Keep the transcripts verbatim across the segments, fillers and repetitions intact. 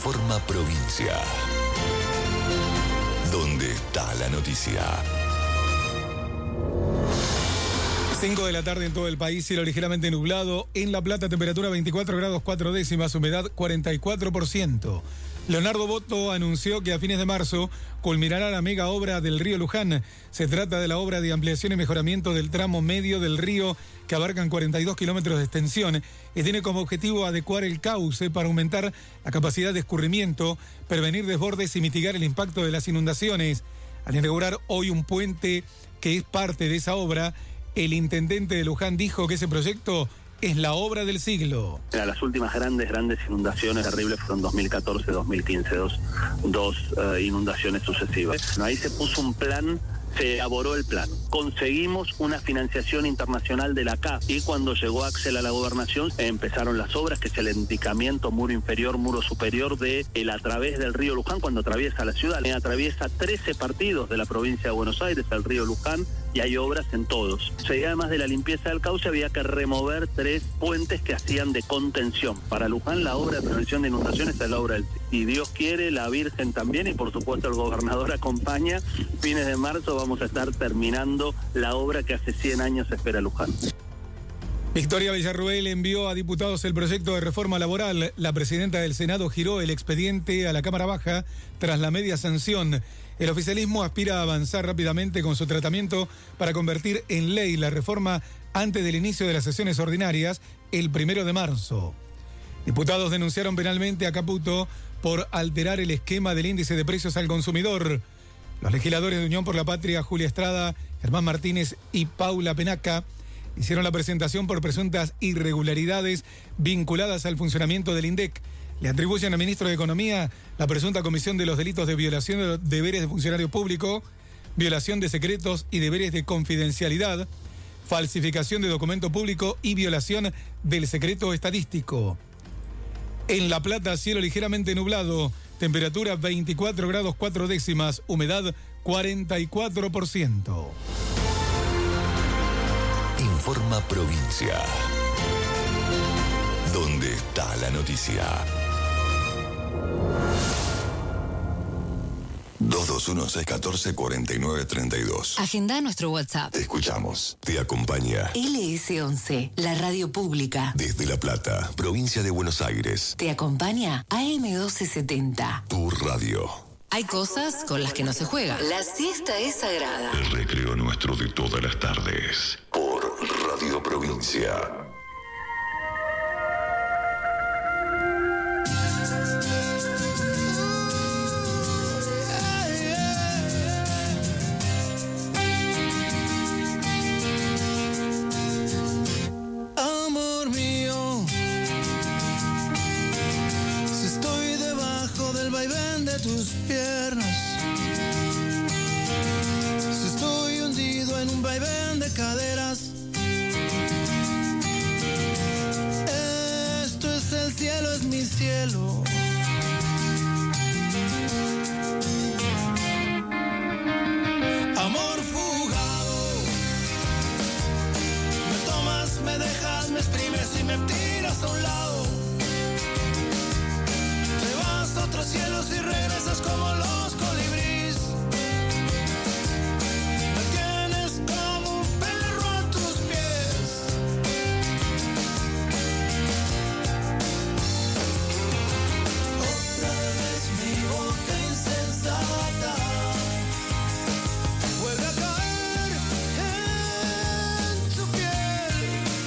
Informa Provincia. ¿Dónde está la noticia? cinco de la tarde en todo el país, cielo ligeramente nublado. En La Plata, temperatura veinticuatro grados cuatro décimas, humedad cuarenta y cuatro por ciento. Leonardo Boto anunció que a fines de marzo culminará la mega obra del río Luján. Se trata de la obra de ampliación y mejoramiento del tramo medio del río, que abarcan cuarenta y dos kilómetros de extensión y tiene como objetivo adecuar el cauce para aumentar la capacidad de escurrimiento, prevenir desbordes y mitigar el impacto de las inundaciones. Al inaugurar hoy un puente que es parte de esa obra, el intendente de Luján dijo que ese proyecto es la obra del siglo. Las últimas grandes, grandes inundaciones terribles fueron dos mil catorce, dos mil quince, dos, dos uh, inundaciones sucesivas. Ahí se puso un plan, se elaboró el plan. Conseguimos una financiación internacional de la C A F y cuando llegó Axel a la gobernación empezaron las obras, que es el enticamiento muro inferior, muro superior de el a través del río Luján cuando atraviesa la ciudad. Atraviesa trece partidos de la provincia de Buenos Aires, el río Luján, y hay obras en todos. O sea, y además de la limpieza del cauce había que remover tres puentes que hacían de contención. Para Luján la obra de prevención de inundaciones es la obra del... Si Dios quiere, la Virgen también, y por supuesto el gobernador acompaña. Fines de marzo vamos a estar terminando la obra que hace cien años espera Luján. Victoria Villarruel envió a diputados el proyecto de reforma laboral. La presidenta del Senado giró el expediente a la Cámara Baja tras la media sanción. El oficialismo aspira a avanzar rápidamente con su tratamiento para convertir en ley la reforma antes del inicio de las sesiones ordinarias, el primero de marzo. Diputados denunciaron penalmente a Caputo por alterar el esquema del índice de precios al consumidor. Los legisladores de Unión por la Patria, Julia Estrada, Germán Martínez y Paula Penaca, hicieron la presentación por presuntas irregularidades vinculadas al funcionamiento del INDEC. Le atribuyen al ministro de Economía la presunta comisión de los delitos de violación de los deberes de funcionario público, violación de secretos y deberes de confidencialidad, falsificación de documento público y violación del secreto estadístico. En La Plata, cielo ligeramente nublado, temperatura veinticuatro grados cuatro décimas, humedad cuarenta y cuatro por ciento. Informa Provincia. ¿Dónde está la noticia? dos dos uno, seis uno cuatro, cuatro nueve tres dos. Agenda nuestro WhatsApp. Te escuchamos. Te acompaña L S once, la radio pública. desde La Plata, provincia de Buenos Aires. Te acompaña A M doce setenta. Tu radio. Hay cosas con las que no se juega. La siesta es sagrada. El recreo nuestro de todas las tardes. Por Radio Provincia. Amor mío, si estoy debajo del vaivén de tus piernas, si estoy hundido en un vaivén de caderas, esto es el cielo, es mi cielo. Amor fugado, me tomas, me dejas, me exprimes y me tiras a un lado. Te vas a otros cielos y regresas como los colibríes. Me tienes como un perro a tus pies. Otra vez mi boca insensata vuelve a caer en tu piel.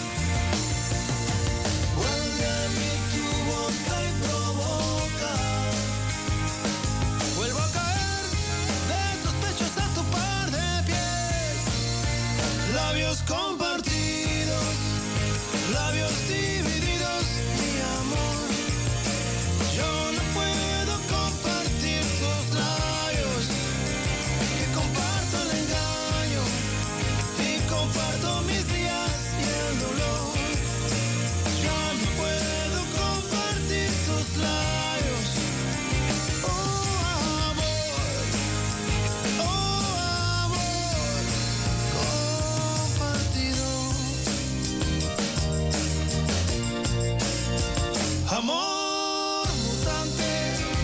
Vuelve a mí tu boca y provoca. Vuelvo a caer de tus pechos a tu par de pies. Labios compartidos, labios divididos, mi amor. Yo no puedo compartir tus labios, que comparto el engaño y comparto mis días y el dolor. Yo no puedo compartir tus labios. Oh amor, oh amor compartido. Amor mutante,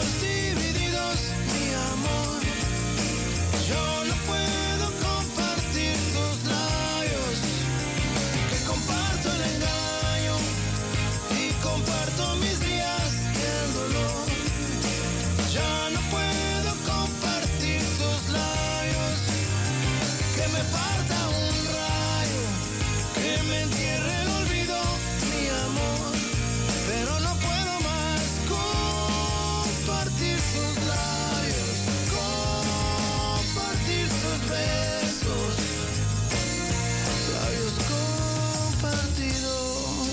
divididos, mi amor. Yo no puedo compartir tus labios, que comparto el engaño y comparto mis días y el dolor. Ya no puedo compartir tus labios, que me parta un rayo, que me entierre el olvido, mi amor. Pero no puedo más compartir tus labios, compartir tus besos, labios compartidos.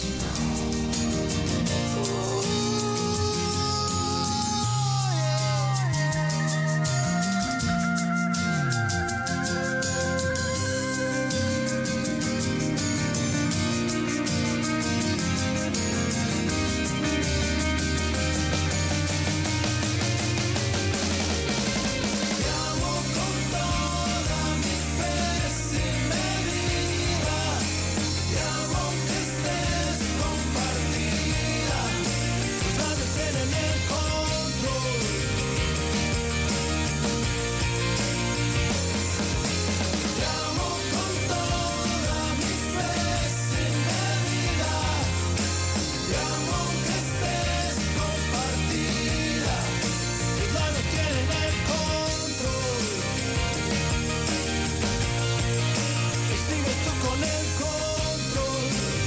Oh, te amo con toda mi fe sin medida, te amo que estés compartida, tus labios tienen el control. Te amo con toda mi fe sin medida, te amo que estés compartida, tus labios tienen el control. Sigues tú con el control.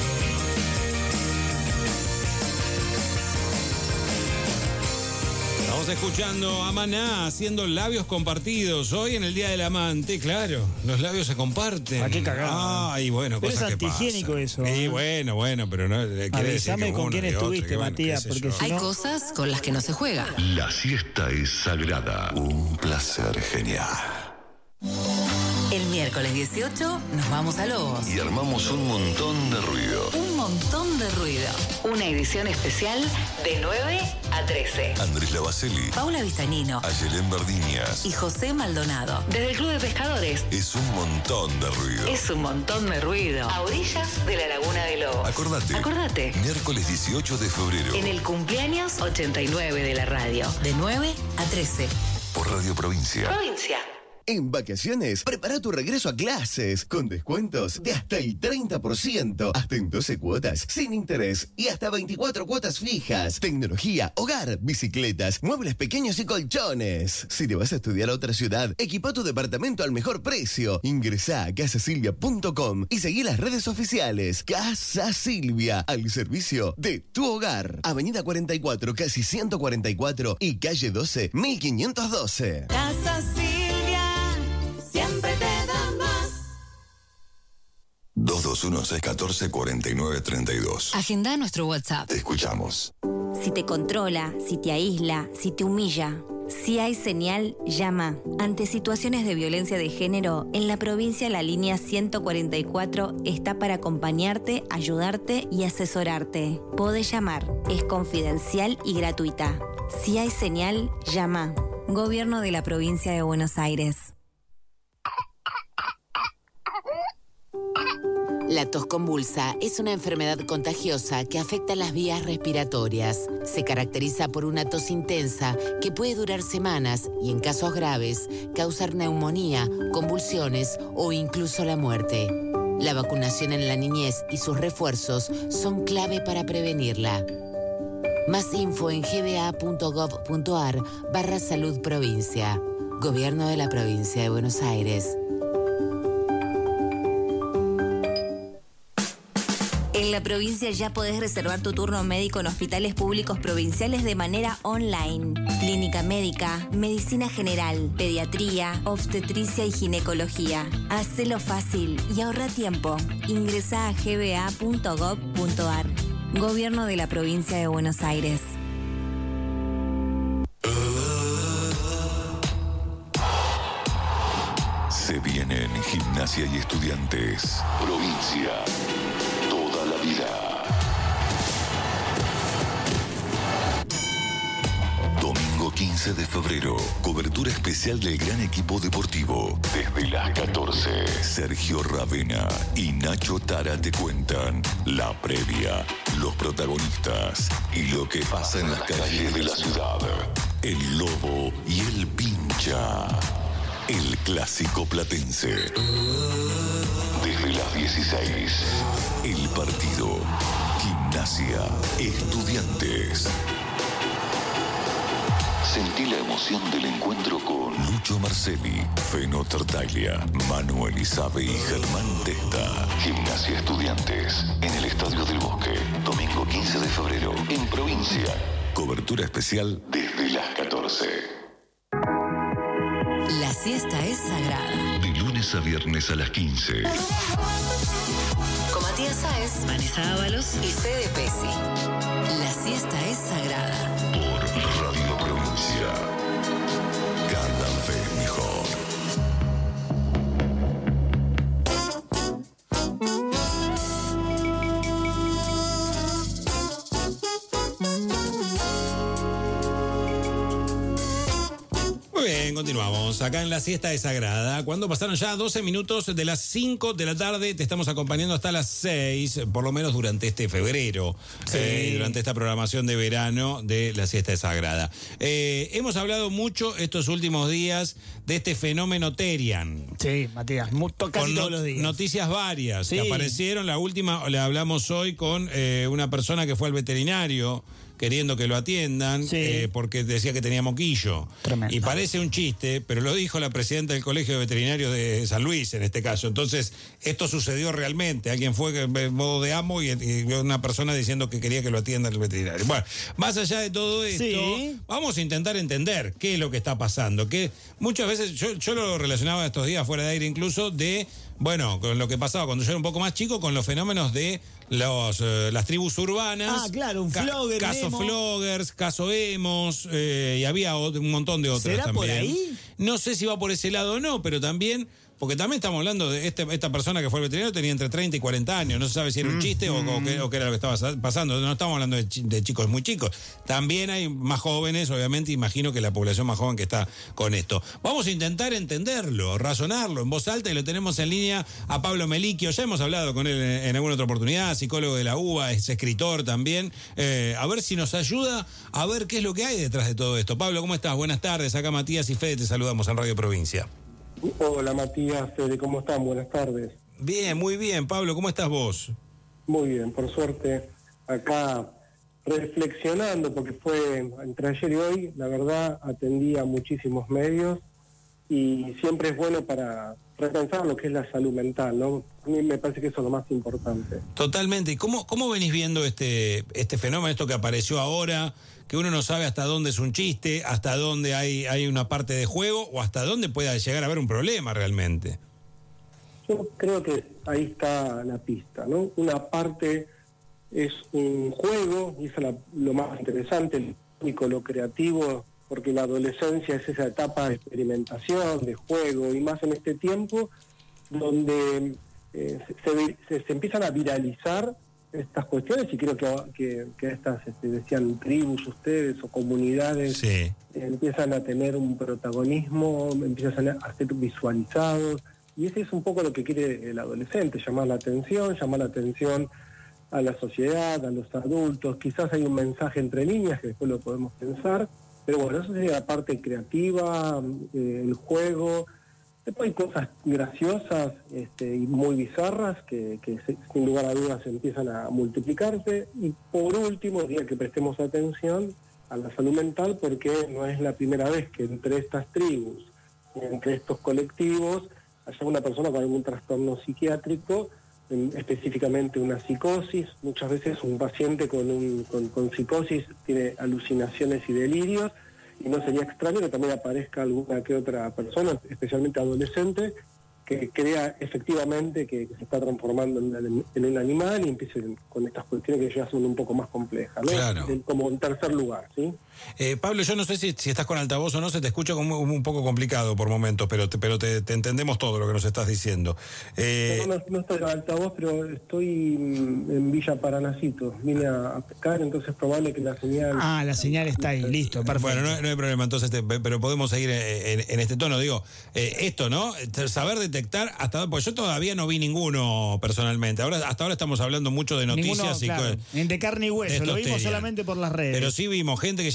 Estamos escuchando a Maná haciendo labios compartidos. Hoy en el Día del Amante, claro, los labios se comparten. ¿A qué cagada? Ay, bueno, Pero cosas es que antihigiénico pasan. eso, Sí, ¿eh? bueno, bueno, pero no eh, quiere decir Avísame que con uno quién y otro, estuviste, que bueno, Matías, qué sé porque yo. si Hay no- cosas con las que no se juega. La siesta es sagrada. Un placer genial. El miércoles dieciocho nos vamos a Lobos. Y armamos un montón de ruido. Un montón de ruido. Una edición especial de nueve a trece. Andrés Lavacelli, Paula Vistanino Ayelén Verdiñas. y José Maldonado. Desde el Club de Pescadores. Es un montón de ruido. Es un montón de ruido. A orillas de la Laguna de Lobos. Acordate. Acordate. Miércoles dieciocho de febrero. En el cumpleaños ochenta y nueve de la radio. De nueve a trece. Por Radio Provincia. Provincia. En vacaciones, prepara tu regreso a clases con descuentos de hasta el treinta por ciento, hasta en doce cuotas, sin interés y hasta veinticuatro cuotas fijas. Tecnología, hogar, bicicletas, muebles pequeños y colchones. Si te vas a estudiar a otra ciudad, equipa tu departamento al mejor precio. Ingresá a casa silvia punto com y seguí las redes oficiales. Casa Silvia, al servicio de tu hogar. Avenida cuarenta y cuatro, casi ciento cuarenta y cuatro y calle doce, mil quinientos doce. Casa Silvia, siempre te da más. dos dos uno seis uno cuatro cuatro nueve tres dos. Agenda nuestro WhatsApp. Te escuchamos. Si te controla, si te aísla, si te humilla. Si hay señal, llama. Ante situaciones de violencia de género, en la provincia la línea ciento cuarenta y cuatro está para acompañarte, ayudarte y asesorarte. Podés llamar, es confidencial y gratuita. Si hay señal, llama. Gobierno de la Provincia de Buenos Aires. La tos convulsa es una enfermedad contagiosa que afecta las vías respiratorias. Se caracteriza por una tos intensa que puede durar semanas y, en casos graves, causar neumonía, convulsiones o incluso la muerte. La vacunación en la niñez y sus refuerzos son clave para prevenirla. Más info en g b a punto gov punto a r barra salud provincia. Gobierno de la Provincia de Buenos Aires. En la provincia ya podés reservar tu turno médico en hospitales públicos provinciales de manera online. Clínica médica, medicina general, pediatría, obstetricia y ginecología. Hacelo fácil y ahorra tiempo. Ingresá a g b a punto gov punto a r. Gobierno de la Provincia de Buenos Aires. Se vienen Gimnasia y Estudiantes. Provincia. Toda la vida. Domingo quince de febrero. Cobertura especial del gran equipo deportivo. Desde las catorce. Sergio Ravena y Nacho Tara te cuentan la previa, los protagonistas y lo que pasa en las calles de la ciudad. el lobo y el pincha. El clásico platense. Desde las dieciséis, el partido Gimnasia Estudiantes. Sentí la emoción del encuentro con Lucho Marcelli, Feno Tartaglia, Manuel Isabe y Germán Testa. Gimnasia Estudiantes, en el Estadio del Bosque, domingo quince de febrero, en provincia. Cobertura especial desde las catorce. La siesta es sagrada. De lunes a viernes a las quince. Con Matías Sáez, Vanessa Ábalos y Fede Pesi. La siesta es sagrada. Por Radio Provincia. Cada vez mejor. Muy bien, continuamos. Acá en la siesta es sagrada. Cuando pasaron ya doce minutos de las cinco de la tarde, te estamos acompañando hasta las seis, por lo menos durante este febrero, Sí. eh, durante esta programación de verano de la siesta es sagrada. Eh, hemos hablado mucho estos últimos días de este fenómeno Terian. Sí, Matías, mu- to- casi Con todos no- los días. noticias varias Sí. que aparecieron. La última le hablamos hoy con eh, una persona que fue al veterinario queriendo que lo atiendan, Sí. eh, porque decía que tenía moquillo. Tremendo. Y parece un chiste, pero lo dijo la presidenta del Colegio de Veterinarios de San Luis en este caso. Entonces, esto sucedió realmente. Alguien fue en modo de amo y, y una persona diciendo que quería que lo atienda el veterinario. Bueno, más allá de todo esto, Sí. vamos a intentar entender qué es lo que está pasando. Que muchas veces, yo, yo lo relacionaba estos días fuera de aire incluso, de, bueno, con lo que pasaba cuando yo era un poco más chico, con los fenómenos de los, eh, las tribus urbanas. Ah, claro, un Ca- flogger, un Caso emo. floggers, caso emos, eh, y había ot- un montón de otros ¿Será también. por ahí? No sé si va por ese lado o no, pero también, porque también estamos hablando de este, esta persona que fue al veterinario, tenía entre treinta y cuarenta años, no se sabe si era un chiste o, o qué, o qué era lo que estaba sa- pasando, no estamos hablando de, chi- de chicos muy chicos, también hay más jóvenes, obviamente, imagino que la población más joven que está con esto. Vamos a intentar entenderlo, razonarlo en voz alta, y lo tenemos en línea a Pablo Meliquio, ya hemos hablado con él en, en alguna otra oportunidad, psicólogo de la U B A, es escritor también, eh, a ver si nos ayuda a ver qué es lo que hay detrás de todo esto. Pablo, ¿cómo estás? Buenas tardes, acá Matías y Fede, te saludamos en Radio Provincia. Hola Matías, Fede, ¿cómo están? Buenas tardes. Bien, muy bien. Pablo, ¿cómo estás vos? Muy bien, por suerte, acá reflexionando, porque fue entre ayer y hoy, la verdad, atendí a muchísimos medios y siempre es bueno para repensar lo que es la salud mental, ¿no? A mí me parece que eso es lo más importante. Totalmente. ¿Y cómo, cómo venís viendo este, este fenómeno, esto que apareció ahora, que uno no sabe hasta dónde es un chiste, hasta dónde hay, hay una parte de juego o hasta dónde pueda llegar a haber un problema realmente? Yo creo que ahí está la pista, ¿no? Una parte es un juego, y eso es la- lo más interesante, lo único, lo creativo, porque la adolescencia es esa etapa de experimentación, de juego, y más en este tiempo donde eh, se, se- se- se empiezan a viralizar estas cuestiones, y creo que, que, que estas, este, decían tribus ustedes, o comunidades, Sí. eh, empiezan a tener un protagonismo, empiezan a ser visualizados, y ese es un poco lo que quiere el adolescente, llamar la atención, llamar la atención a la sociedad, a los adultos. Quizás hay un mensaje entre líneas que después lo podemos pensar, pero bueno, eso sería la parte creativa, eh, el juego. Después hay cosas graciosas este, y muy bizarras que, que se- sin lugar a dudas empiezan a multiplicarse. Y por último, diría que prestemos atención a la salud mental, porque no es la primera vez que entre estas tribus, entre estos colectivos, haya una persona con algún trastorno psiquiátrico, en- específicamente una psicosis. Muchas veces un paciente con, un, con, con psicosis tiene alucinaciones y delirios, y no sería extraño que también aparezca alguna que otra persona, especialmente adolescente, que crea efectivamente que, que se está transformando en, una- en un animal, y empiece con estas cuestiones que ya son un poco más complejas, ¿no? Claro. En- como en tercer lugar, ¿sí? Eh, Pablo, yo no sé si, si estás con altavoz o no, se te escucha como un, un poco complicado por momentos, pero, te, pero te, te entendemos todo lo que nos estás diciendo. Eh, No, no, no estoy en altavoz, pero estoy mm, en Villa Paranacito. Vine a, a pescar, entonces es probable que la señal... Ah, la señal está ahí, listo, perfecto. Bueno, no, no hay problema, entonces, te- pero podemos seguir en, en- en este tono. Digo, eh, esto, ¿no? Saber detectar hasta dónde, pues yo todavía no vi ninguno personalmente. Ahora, hasta ahora estamos hablando mucho de noticias Ninguno, y claro, co- ni de carne y de hueso, estos lo vimos Terian. solamente por las redes. Pero sí vimos gente que ya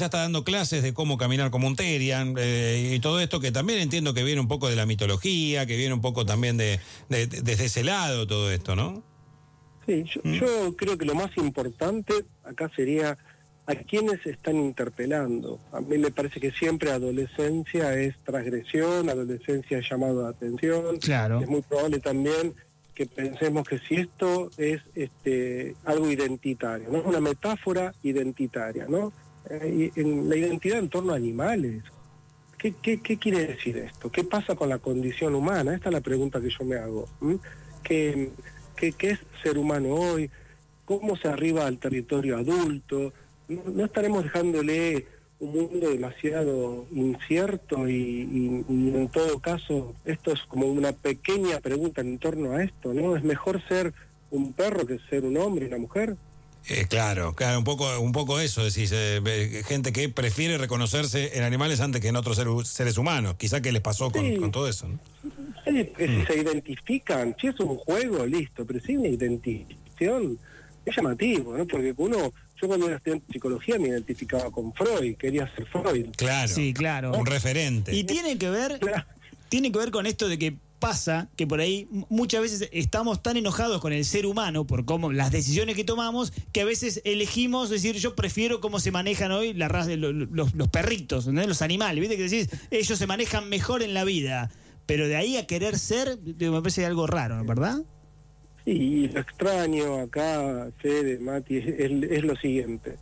está dando clases de cómo caminar como un Terian eh, y todo esto que también entiendo que viene un poco de la mitología, que viene un poco también de, de, de desde ese lado todo esto, ¿no? Sí, yo, ¿Mm? yo creo que lo más importante acá sería a quienes están interpelando. A mí me parece que siempre adolescencia es transgresión, adolescencia es llamado a atención. Claro. Es muy probable también que pensemos que si esto es este algo identitario, ¿no? Es una metáfora identitaria, ¿no? Eh, en la identidad en torno a animales. ¿Qué, qué, ¿Qué quiere decir esto? ¿Qué pasa con la condición humana? Esta es la pregunta que yo me hago. ¿Mm? ¿Qué, qué, ¿Qué es ser humano hoy? ¿Cómo se arriba al territorio adulto? No, no estaremos dejándole un mundo demasiado incierto y, y, y en todo caso esto es como una pequeña pregunta en torno a esto, ¿no? ¿Es mejor ser un perro que ser un hombre y una mujer? Eh, claro, claro, un poco, un poco eso, decís, eh, gente que prefiere reconocerse en animales antes que en otros ser, seres humanos, quizá que les pasó con, sí. con todo eso, ¿no? Sí, que mm. si se identifican, si es un juego, listo, pero si hay una identificación, es llamativo, ¿no? Porque uno, yo cuando era estudiante de psicología me identificaba con Freud, quería ser Freud. Claro, sí, claro. Un referente. Y tiene que ver, claro. tiene que ver con esto de que pasa que por ahí muchas veces estamos tan enojados con el ser humano por cómo las decisiones que tomamos que a veces elegimos decir yo prefiero cómo se manejan hoy la raza de los, los, los perritos, ¿no? Los animales, viste que decís ellos se manejan mejor en la vida, pero de ahí a querer ser me parece algo raro, ¿verdad? Sí, lo extraño acá, Fede, Mati, es, es lo siguiente,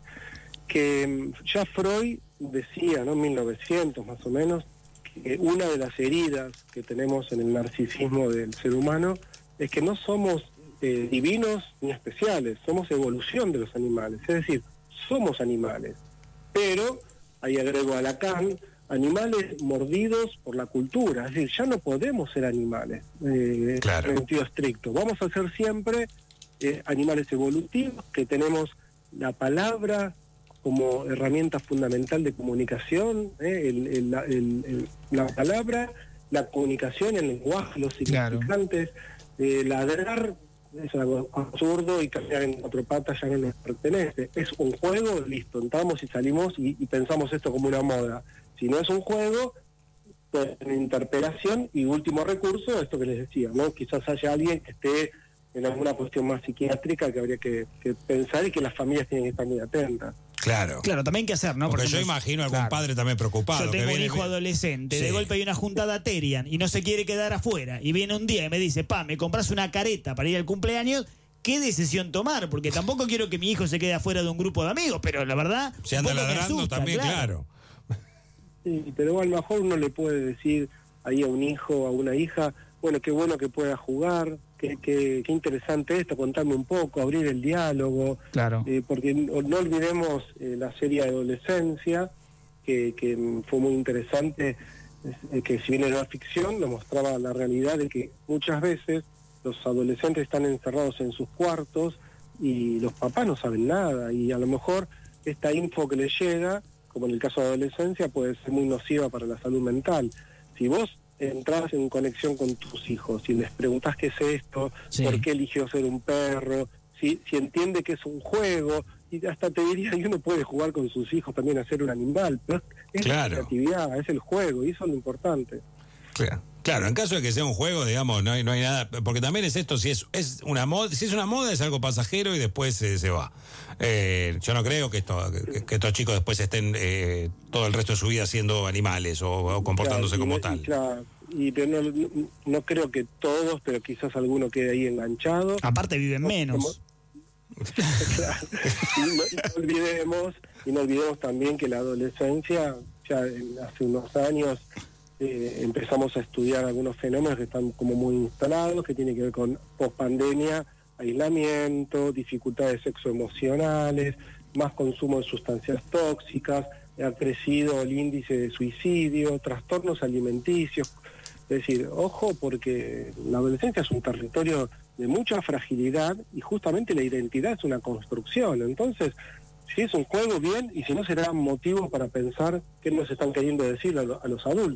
que ya Freud decía, ¿no? en mil novecientos más o menos, que una de las heridas que tenemos en el narcisismo del ser humano es que no somos eh, divinos ni especiales, somos evolución de los animales, es decir, somos animales, pero, ahí agrego a Lacan, animales mordidos por la cultura, es decir, ya no podemos ser animales, eh, claro. en sentido estricto, vamos a ser siempre eh, animales evolutivos, que tenemos la palabra como herramienta fundamental de comunicación, eh, el, el, el, el, la palabra, la comunicación, el lenguaje, los significantes, claro. eh, ladrar es algo absurdo y caminar en cuatro patas ya no nos pertenece. Es un juego, listo, entramos y salimos y, y pensamos esto como una moda. Si no es un juego, pues en interpelación y último recurso, esto que les decía, ¿no? Quizás haya alguien que esté en alguna cuestión más psiquiátrica que habría que, que pensar y que las familias tienen que estar muy atentas. Claro. Claro, también hay que hacer, ¿no? Porque Por ejemplo, yo imagino a algún claro. padre también preocupado. Yo tengo que un viene, hijo adolescente, sí. de golpe hay una juntada Terian y no se quiere quedar afuera. Y viene un día y me dice, pa, ¿me compras una careta para ir al cumpleaños? ¿Qué decisión tomar? Porque tampoco quiero que mi hijo se quede afuera de un grupo de amigos, pero la verdad... Se anda ladrando asusta, también, claro. claro. Sí, pero a lo mejor uno le puede decir ahí a un hijo, a una hija, bueno, qué bueno que pueda jugar, qué, qué, qué interesante esto, contarme un poco, abrir el diálogo. Claro. Eh, porque no, no olvidemos eh, la serie Adolescencia, que, que fue muy interesante, eh, que si bien era ficción, nos mostraba la realidad de que muchas veces los adolescentes están encerrados en sus cuartos y los papás no saben nada, y a lo mejor esta info que les llega, como en el caso de adolescencia, puede ser muy nociva para la salud mental. Si vos entras en conexión con tus hijos y les preguntás qué es esto, sí. por qué eligió ser un perro, si, si entiende que es un juego, y hasta te diría que uno puede jugar con sus hijos también a ser un animal, pero es claro. la creatividad, es el juego, y eso es lo importante. Claro. Claro, en caso de que sea un juego, digamos, no hay, no hay nada, porque también es esto, si es, es una moda, si es una moda es algo pasajero y después eh, se va. Eh, yo no creo que, esto, que, que estos chicos después estén eh, todo el resto de su vida siendo animales o, o comportándose claro, como y, tal. Y, claro, y pero no, no, no creo que todos, pero quizás alguno quede ahí enganchado. Aparte viven menos. Como, claro, y, no, y no olvidemos, y no olvidemos también que la adolescencia, ya en, hace unos años, Eh, empezamos a estudiar algunos fenómenos que están como muy instalados, que tienen que ver con pospandemia, aislamiento, dificultades sexoemocionales, más consumo de sustancias tóxicas, ha crecido el índice de suicidio, trastornos alimenticios. Es decir, ojo, porque la adolescencia es un territorio de mucha fragilidad y justamente la identidad es una construcción. Entonces, si es un juego, bien, y si no, será motivo para pensar qué nos están queriendo decir a, lo, a los adultos.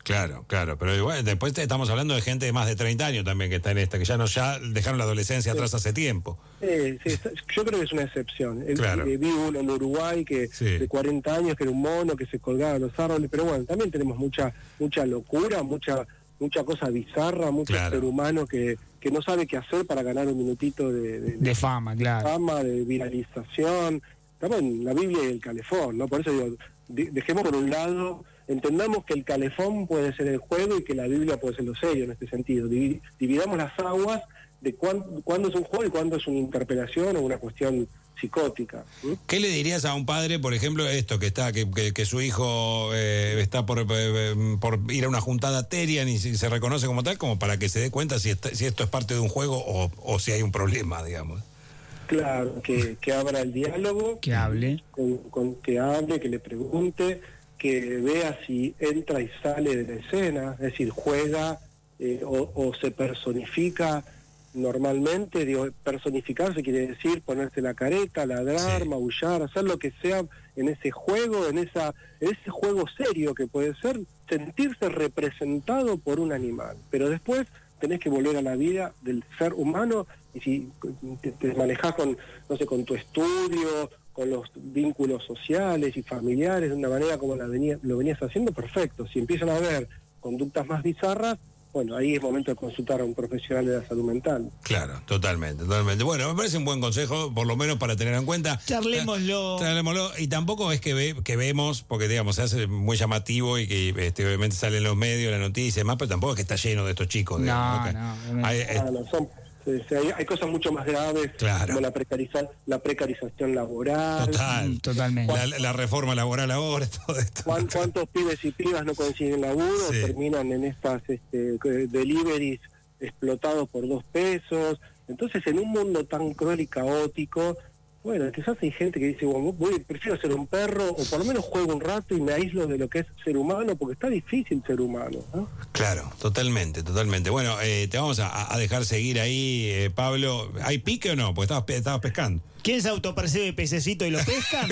Claro, claro, pero igual, después estamos hablando de gente de más de treinta años también que está en esta, que ya no ya dejaron la adolescencia Sí. atrás hace tiempo. Sí, sí, está- yo creo que es una excepción. Eh, Claro. eh, vi uno en Uruguay que Sí. de cuarenta años, que era un mono que se colgaba de los árboles, pero bueno, también tenemos mucha mucha locura, mucha mucha cosa bizarra, mucho Claro. ser humano que, que no sabe qué hacer para ganar un minutito de, de, De fama, claro. fama, de viralización. Estamos en la Biblia y el calefón, ¿no? Por eso digo, de- dejemos por un lado, entendamos que el calefón puede ser el juego y que la Biblia puede ser lo serio en este sentido. Divi- dividamos las aguas de cuán- cuándo es un juego y cuándo es una interpelación o una cuestión psicótica. ¿sí? ¿Qué le dirías a un padre, por ejemplo, esto, que está que, que, que su hijo eh, está por, eh, por ir a una juntada Terian y se, se reconoce como tal, como para que se dé cuenta si, está- si esto es parte de un juego o, o si hay un problema, digamos? Claro, que, que abra el diálogo. Que hable. Con, con- que hable, que le pregunte, que vea si entra y sale de la escena, es decir, juega eh, o, o se personifica normalmente. Digo, personificarse quiere decir ponerse la careta, ladrar, Sí. maullar, hacer lo que sea en ese juego, en esa en ese juego serio que puede ser sentirse representado por un animal. Pero después tenés que volver a la vida del ser humano y si te, te manejás con, no sé, con tu estudio, con los vínculos sociales y familiares de una manera como la venía, lo venías haciendo, perfecto. Si empiezan a haber conductas más bizarras, bueno, ahí es momento de consultar a un profesional de la salud mental. Claro, totalmente, totalmente. Bueno, me parece un buen consejo, por lo menos para tener en cuenta. Charlémoslo. Charlémoslo. Y tampoco es que ve, que vemos, porque digamos, se hace muy llamativo y que este, obviamente sale en los medios, la noticia y demás, pero tampoco es que está lleno de estos chicos. digamos, No, que- no. Hay- eh, Ah, no, son- sí, sí, hay, hay cosas mucho más graves, Claro. como la, precariza- la precarización laboral. Total. Totalmente. La, la reforma laboral ahora, todo esto. ¿Cuán- ¿Cuántos pibes y pibas no consiguen laburo? Sí. Terminan en estas este, que- deliveries explotados por dos pesos. Entonces, en un mundo tan cruel y caótico, bueno, quizás hay gente que dice, bueno, voy, prefiero ser un perro, o por lo menos juego un rato y me aíslo de lo que es ser humano, porque está difícil ser humano, ¿no? Claro, totalmente, totalmente. Bueno, eh, te vamos a, a dejar seguir ahí, eh, Pablo. ¿Hay pique o no? Porque estabas, pe- estabas pescando. ¿Quién se autopercibe pececito y lo pescan?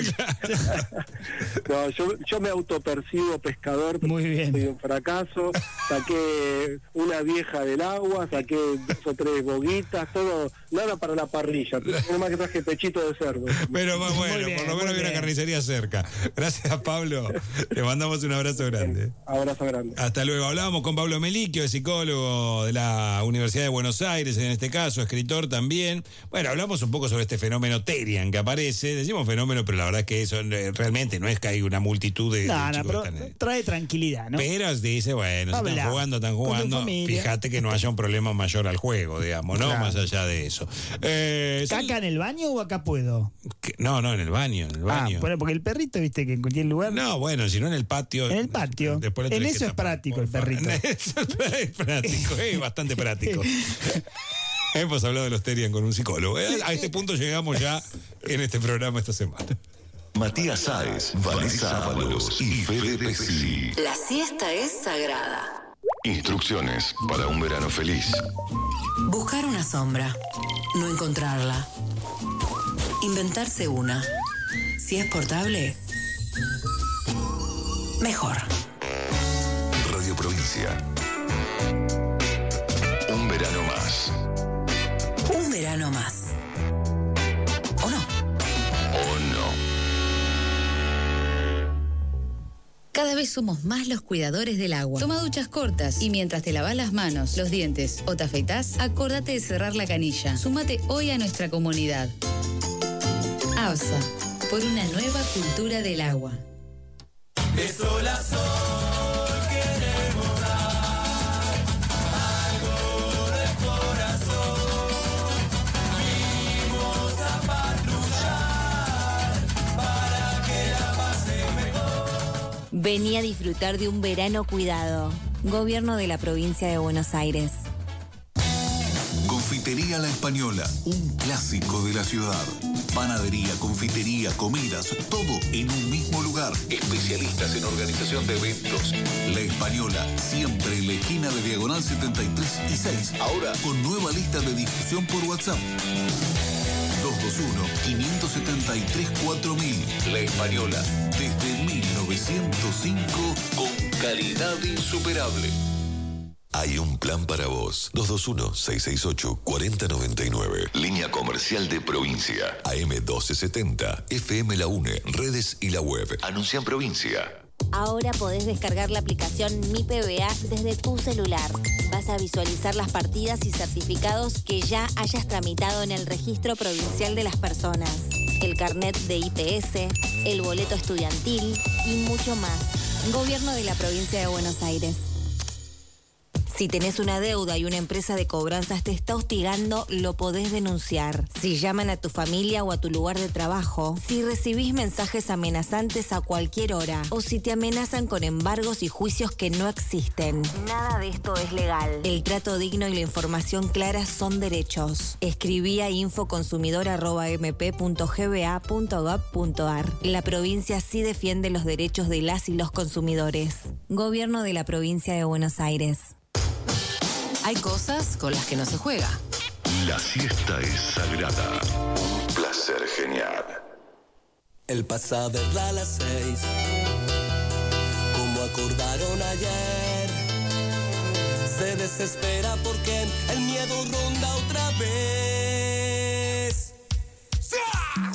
No, yo, yo me autopercibo pescador, Muy bien. soy un fracaso, saqué una vieja del agua, saqué dos o tres boguitas, todo, nada para la parrilla, nada más que traje pechito de cerdo. Pero más Muy bueno, bien, por lo muy menos había una bien. carnicería cerca. Gracias, Pablo. Te mandamos un abrazo grande. Abrazo grande. Hasta luego. Hablábamos con Pablo Meliquio, psicólogo de la Universidad de Buenos Aires, en este caso, escritor también. Bueno, hablamos un poco sobre este fenómeno Terian que aparece. Decimos fenómeno, pero la verdad es que eso eh, realmente no es que hay una multitud de, de No, no, chicos pero que están en- trae tranquilidad, ¿no? Pero dice, bueno, si Habla están jugando, están con tu jugando. familia. Fíjate que no haya un problema mayor al juego, digamos, ¿no? Claro. Más allá de eso. Eh, ¿Caca en el baño o acá puedo? que- no, no, en el baño, en el baño. Ah, bueno, porque el perrito, viste, que en cualquier lugar. No, bueno, si no en el patio. En el patio. Después lo En tenés eso que es tapar, práctico por el favor. perrito. Eso es práctico, es bastante práctico. Hemos hablado de los Terian con un psicólogo. Eh, A este punto llegamos ya en este programa esta semana. Matías Sáez, Vanessa Ábalos y Fede Pesci. La siesta es sagrada. Instrucciones para un verano feliz. Buscar una sombra. No encontrarla. Inventarse una. Si es portable, mejor. Radio Provincia. Un verano más. Un verano más. ¿O no? ¿O no? Cada vez somos más los cuidadores del agua. Toma duchas cortas y mientras te lavas las manos, los dientes o te afeitás, acordate de cerrar la canilla. Súmate hoy a nuestra comunidad. ABSA, por una nueva cultura del agua. De sol a sol queremos dar algo de corazón. Vinimos a patrullar para que la pases mejor. Vení a disfrutar de un verano cuidado. Gobierno de la provincia de Buenos Aires. Confitería La Española, un clásico de la ciudad. Panadería, confitería, comidas, todo en un mismo lugar. Especialistas en organización de eventos. La Española, siempre en la esquina de Diagonal setenta y tres y seis. Ahora con nueva lista de difusión por WhatsApp. dos dos uno, cinco siete tres, cuatro mil. La Española, desde mil novecientos cinco, con Calidad insuperable. Hay un plan para vos. dos dos uno, seis seis ocho, cuatro cero nueve nueve. Línea comercial de provincia. A M doce setenta. F M La UNE. Redes y la web. Anuncia en provincia. Ahora podés descargar la aplicación Mi P B A desde tu celular. Vas a visualizar las partidas y certificados que ya hayas tramitado en el Registro Provincial de las Personas, el carnet de I P S, el boleto estudiantil y mucho más. Gobierno de la Provincia de Buenos Aires. Si tenés una deuda y una empresa de cobranzas te está hostigando, lo podés denunciar. Si llaman a tu familia o a tu lugar de trabajo, si recibís mensajes amenazantes a cualquier hora o si te amenazan con embargos y juicios que no existen. Nada de esto es legal. El trato digno y la información clara son derechos. Escribí a infoconsumidor arroba m p punto g b a punto gov punto a r. La provincia sí defiende los derechos de las y los consumidores. Gobierno de la Provincia de Buenos Aires. Hay cosas con las que no se juega. La siesta es sagrada. Un placer genial. El pasa a verla a las seis, como acordaron ayer. Se desespera porque el miedo ronda otra vez. ¡Sea!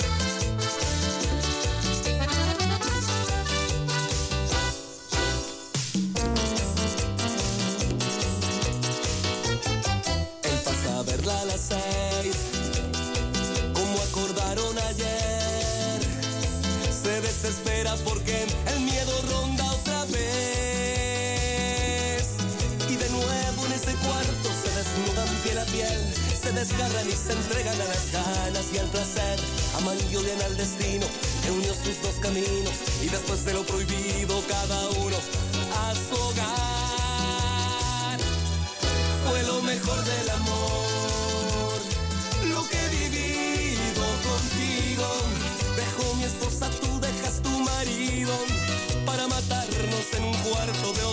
A las seis, como acordaron ayer, se desespera porque el miedo ronda otra vez. Y de nuevo en ese cuarto se desnudan piel a piel, se desgarran y se entregan a las ganas y al placer. Aman y odian al destino que unió sus dos caminos, y después de lo prohibido cada uno a su hogar. Fue lo mejor del amor, lo que he vivido contigo. Dejo mi esposa, tú dejas tu marido, para matarnos en un cuarto de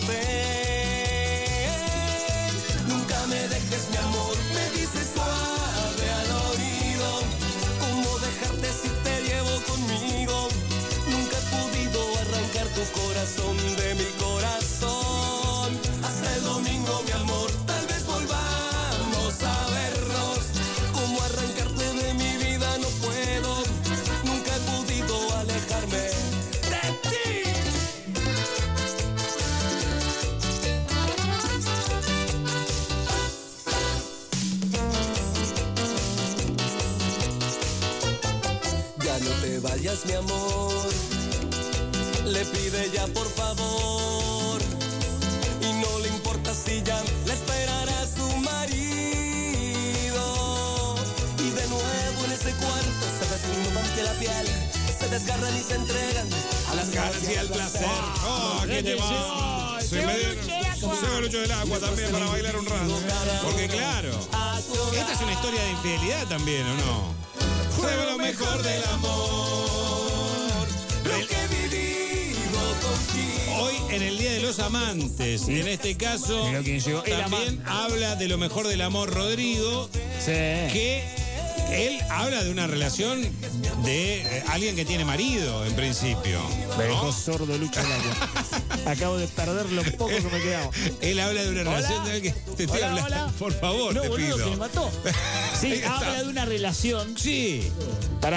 hotel. Nunca me dejes, mi amor, me dices suave al oído. ¿Cómo dejarte si te llevo conmigo? Nunca he podido arrancar tu corazón de mi corazón. Hasta el domingo, mi amor, tal vez volvamos a vernos. Cómo arrancarte de mi vida no puedo, nunca he podido alejarme de ti. Ya no te vayas, mi amor, le pide ya por favor, y no le importa si ya le esperará su marido. Y de nuevo en ese cuarto se desnudan ante la piel, se desgarran y se entregan a las ganas y al placer. ¡Oh, qué tema! Se me dieron un Lucho del Agua también para bailar un rato. Porque claro, esta es una historia de infidelidad también, ¿o no? Fue lo mejor del amor, lo que he vivido contigo. Hoy en el Día de los Amantes, en este caso, también habla de lo mejor del amor Rodrigo, sí, que él habla de una relación de eh, alguien que tiene marido, en principio, ¿no? Me dejó sordo Lucho del Agua. Acabo de perder lo poco que me quedaba. Él habla de una Hola. relación de alguien que te estoy Hola, hablando. hola. Por favor, No, te boludo, pido. que me mató. Sí, Ahí está. habla de una relación. Sí. Para.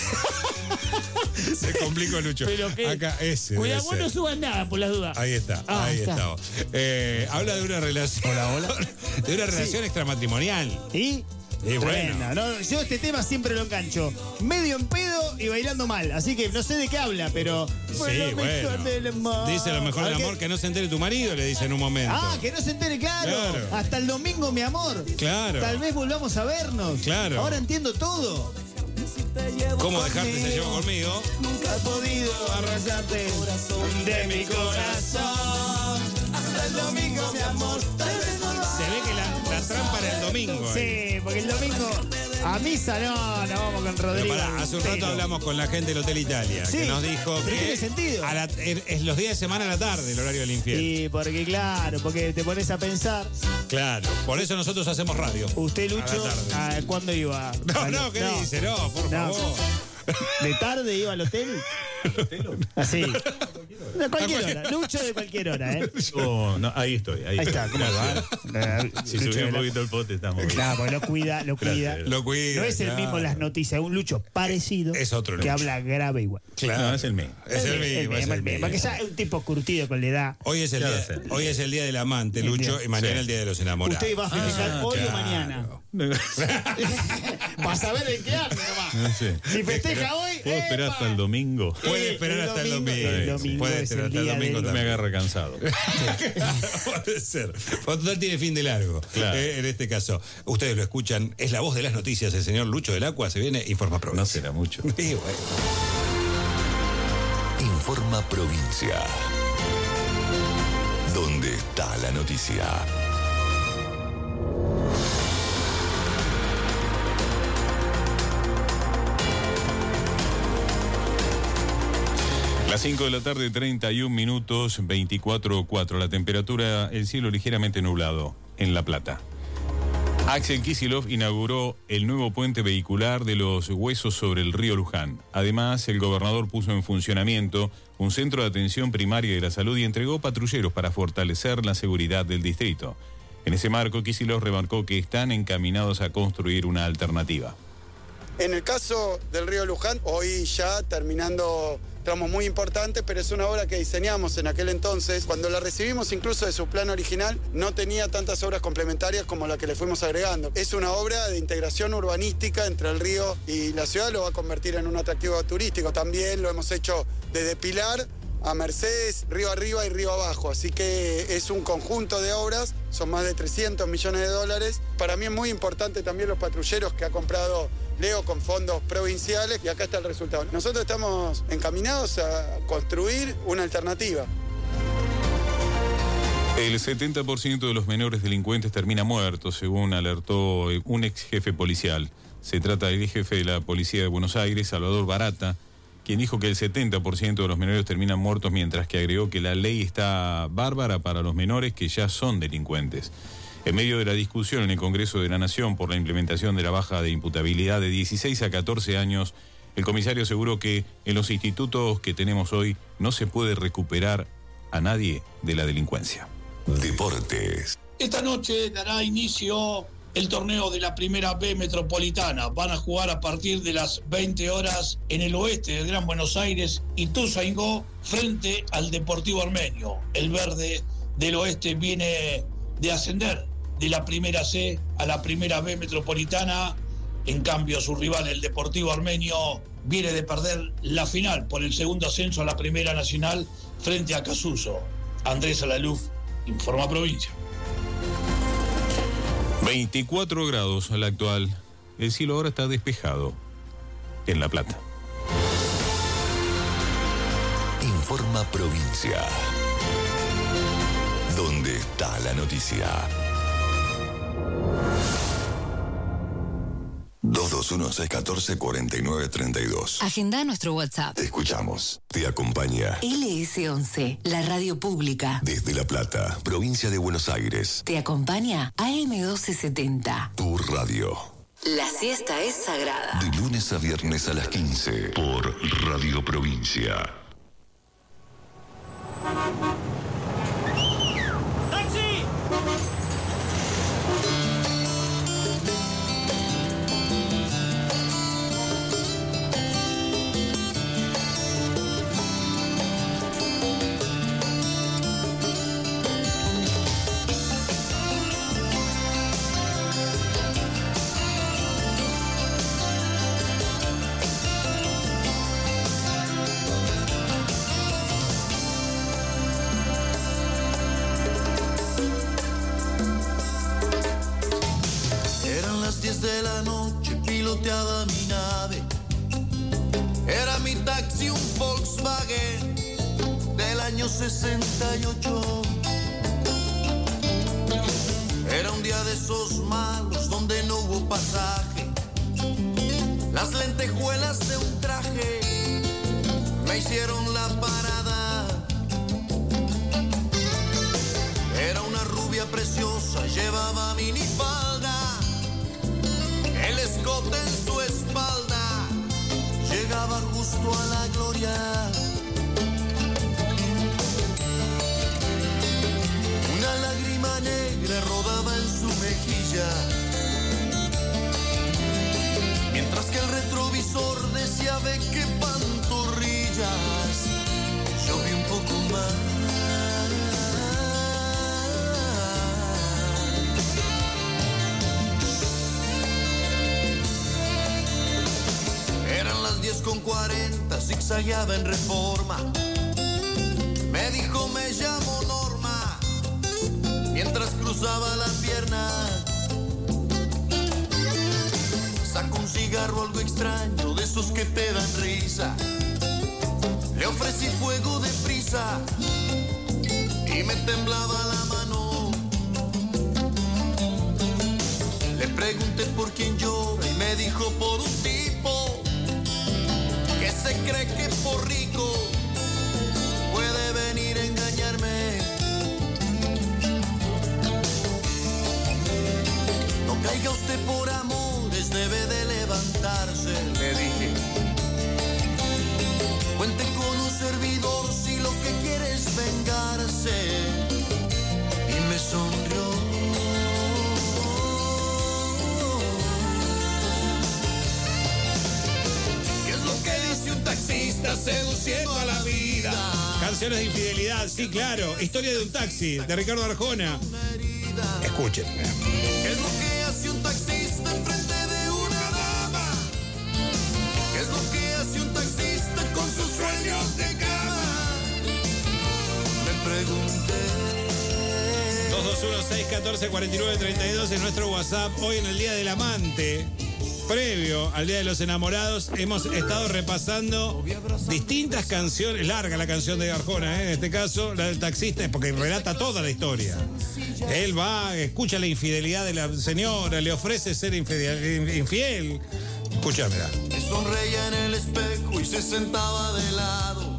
Se complicó Lucho. Pero que, acá ese. cuidado, debe vos no ser. subas nada por las dudas. Ahí está, Ah, ahí está. estamos. Eh, habla de una relación. Hola, hola. De una relación Sí. extramatrimonial. ¿Y? Y bueno. Tremenda, ¿no? Yo este tema siempre lo engancho. Medio en pedo y bailando mal. Así que no sé de qué habla, pero. Fue Sí, lo mejor bueno. del amor. Dice lo mejor del ¿A qué? amor, que no se entere tu marido, le dice en un momento. Ah, que no se entere, claro. Claro. Hasta el domingo, mi amor. Claro. Tal vez volvamos a vernos. Claro. Ahora entiendo todo. ¿Cómo dejarte se llevó conmigo? Nunca he podido arrancarte de mi corazón. Hasta el domingo, mi amor. Tal vez volvamos. Se ve que la, la trampa era el domingo. eh. Sí, porque el domingo a misa no, no vamos con Pero Rodrigo. pará, hace un rato Pero- hablamos con la gente del Hotel Italia, Sí, que nos dijo pero que tiene sentido. a la- es es los días de semana a la tarde el horario del infierno. Sí, porque claro, porque te pones a pensar. Claro, por eso nosotros hacemos radio. Usted, A la Lucho, tarde. ¿a ¿cuándo iba? No, Al- no, ¿qué dice? No, por No. favor. ¿De tarde iba al hotel? Así. De cualquier hora. Lucho de cualquier hora, ¿eh? Oh, no, ahí estoy. Ahí, Ahí está, ¿cómo va? Si subí un poquito el pote, estamos bien. Claro, porque lo cuida, lo cuida. Lo cuida. No es el claro. mismo las noticias, un Lucho parecido. Es otro que Lucho. habla grave igual. Claro. No, es el mismo. Es el mismo. Es el mismo. Porque ya es un tipo curtido con la edad. Hoy es el día, hoy es el día del amante, Lucho, y mañana Sí. el día de los enamorados. Usted va a festejar Ah, hoy claro. o mañana. Vas a ver en qué año nomás. No sé. Si festeja hoy. ¿Puedo esperar ¡epa! hasta el domingo? Puede esperar el hasta el domingo- domingo. el domingo Puede es esperar el hasta el día domingo del- Me también. agarra cansado. Puede ser. Por total tiene fin de largo. Claro. Eh, en este caso, ustedes lo escuchan, es la voz de las noticias, el señor Lucho del Acua, se viene Informa No Provincia. será mucho. Sí, bueno. Informa Provincia. ¿Dónde está la noticia? Las cinco de la tarde, treinta y un minutos, veinticuatro coma cuatro. La temperatura, el cielo ligeramente nublado en La Plata. Axel Kicillof inauguró el nuevo puente vehicular de los Huesos sobre el río Luján. Además, el gobernador puso en funcionamiento un centro de atención primaria de la salud y entregó patrulleros para fortalecer la seguridad del distrito. En ese marco, Kicillof remarcó que están encaminados a construir una alternativa. En el caso del río Luján, hoy ya terminando tramos muy importantes, pero es una obra que diseñamos en aquel entonces. Cuando la recibimos incluso de su plan original, no tenía tantas obras complementarias como la que le fuimos agregando. Es una obra de integración urbanística entre el río y la ciudad, lo va a convertir en un atractivo turístico. También lo hemos hecho desde Pilar a Mercedes, río arriba y río abajo. Así que es un conjunto de obras, son más de trescientos millones de dólares. Para mí es muy importante también los patrulleros que ha comprado Leo con fondos provinciales y acá está el resultado. Nosotros estamos encaminados a construir una alternativa. El setenta por ciento de los menores delincuentes termina muertos, según alertó un ex jefe policial. Se trata del ex jefe de la Policía de Buenos Aires, Salvador Barata, quien dijo que el setenta por ciento de los menores terminan muertos, mientras que agregó que la ley está bárbara para los menores que ya son delincuentes. En medio de la discusión en el Congreso de la Nación por la implementación de la baja de imputabilidad de dieciséis a catorce años, el comisario aseguró que en los institutos que tenemos hoy no se puede recuperar a nadie de la delincuencia. Deportes. Esta noche dará inicio el torneo de la Primera B Metropolitana. Van a jugar a partir de las veinte horas en el oeste del Gran Buenos Aires, Ituzaingó, frente al Deportivo Armenio. El verde del oeste viene de ascender de la Primera C a la Primera B Metropolitana. En cambio, su rival, el Deportivo Armenio, viene de perder la final por el segundo ascenso a la Primera Nacional frente a Casuso. Andrés Alaluf, Informa Provincia. veinticuatro grados a la actual. El cielo ahora está despejado en La Plata. Informa Provincia. ¿Dónde está la noticia? dos dos uno seis uno cuatro cuatro nueve tres dos. Agenda nuestro WhatsApp. Te escuchamos. Te acompaña L S once, la radio pública. desde La Plata, provincia de Buenos Aires. Te acompaña A M doce setenta. Tu radio. La siesta es sagrada. De lunes a viernes a las quince por Radio Provincia. ¡Taxi! Eran las diez de la noche, piloteaba mi nave. Era mi taxi un Volkswagen del año sesenta y ocho. Era un día de esos malos donde no hubo pasaje. Las lentejuelas de un traje me hicieron la parada. Era una rubia preciosa, llevaba minifalda, el escote en su espalda llegaba justo a la gloria. rodaba en su mejilla. Mientras que el retrovisor decía ve qué pantorrillas. Yo vi un poco más. Eran las diez con cuarenta, zigzagueaba en Reforma. Me dijo me llamo Norma, mientras cruzaba la pierna. Sacó un cigarro algo extraño, de esos que te dan risa. Le ofrecí fuego de prisa y me temblaba la mano. Le pregunté por quién llora y me dijo por un tipo que se cree que por rico puede venir a engañarme. No caiga usted por amores, debe de levantarse, le dije. Cuente con un servidor si lo que quiere es vengarse. Y me sonrió. ¿Qué es lo que dice un taxista seduciendo a la vida? Canciones de infidelidad, sí, claro. Historia de un taxi, de Ricardo Arjona. Escúchenme. ¿Qué es lo que hace un taxista enfrente de una dama? ¿Qué es lo que hace un taxista con sus sueños de cama? Me pregunté. dos dos uno, seis uno cuatro, cuatro nueve tres dos en nuestro WhatsApp. Hoy en el Día del Amante, previo al Día de los Enamorados, hemos estado repasando distintas canciones. Larga la canción de Arjona, ¿eh? En este caso, la del taxista, porque relata toda la historia. Él va, escucha la infidelidad de la señora, le ofrece ser infiel. infiel. Escúchamela. Me sonreía en el espejo y se sentaba de lado.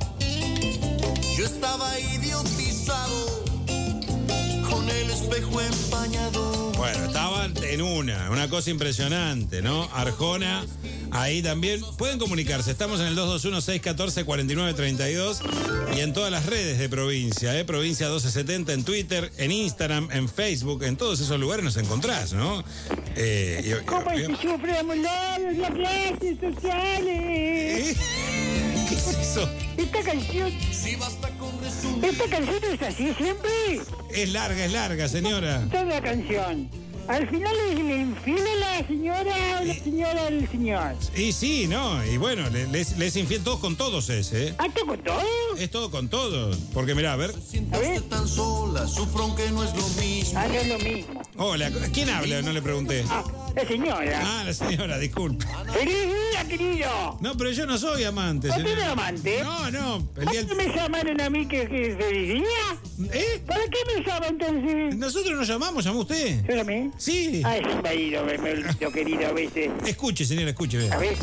Yo estaba idiotizado con el espejo empañado. Bueno, estaban en una, una cosa impresionante, ¿no? Arjona, ahí también. Pueden comunicarse, estamos en el dos dos uno, seis uno cuatro, cuatro nueve tres dos y en todas las redes de provincia, ¿eh? Provincia doce setenta en Twitter, en Instagram, en Facebook, en todos esos lugares nos encontrás, ¿no? Eh, y, ¿Cómo se sufre a lados las clases sociales? ¿Eh? ¿Qué es eso? Esta canción. Si basta con resumir. Esta canción es así siempre. Es larga, es larga, señora. Toda la canción. Al final es le infiel a la señora o la señora al señor. Y sí, ¿no? Y bueno, le, le, es, le es infiel todos con todos ese, ¿eh? ¿Ah, todo con todo? Es todo con todos. Porque mirá, a ver. A ver. Tan sola, sufro aunque no es lo mismo. Ah, no es lo mismo. Hola, ¿quién habla? No le pregunté. Ah, la señora. Ah, la señora, disculpe. ¡Feliz día, querido! No, pero yo no soy amante. ¿No señora. tenés amante? No, no. El día... ¿Por qué me llamaron a mí que, que feliz día? ¿Eh? ¿Para qué me llaman entonces? Nosotros nos llamamos, ¿llamó usted? ¿Yo llamé? Sí. Ah, es un marido, me, me olvido, querido, a veces. Escuche, señora, escuche. Vea. A ver.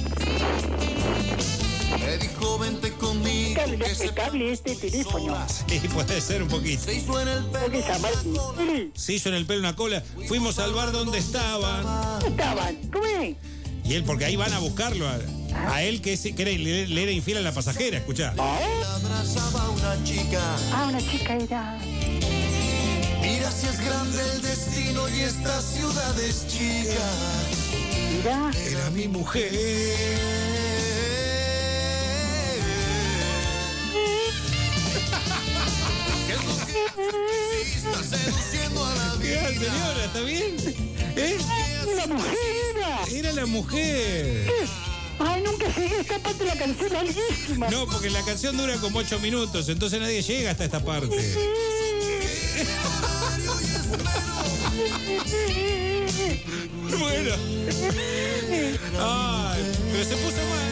Me dijo vente conmigo. Cable, que se cable este teléfono. Sí, puede ser un poquito. Se hizo en el ¿Por qué llamarte? Se hizo en el pelo una cola. Fuimos al bar donde estaban. ¿Dónde estaban? ¿Cómo es? Y él, porque ahí van a buscarlo a, a él que, es, que era, le, le era infiel a la pasajera, escuchá. abrazaba a una chica. Ah, una chica era. Mira si es grande el destino y esta ciudad es chica. Mira. Era mi mujer. ¿Qué es lo que está seduciendo a la vida? ¿Qué, señora? ¿Está bien? ¿Eh? La mujer era. Era la mujer. ¿Qué? Ay, nunca llegué a esta parte de la canción, larguísima. No, porque la canción dura como ocho minutos, entonces nadie llega hasta esta parte. Bueno. Ay, pero se puso mal.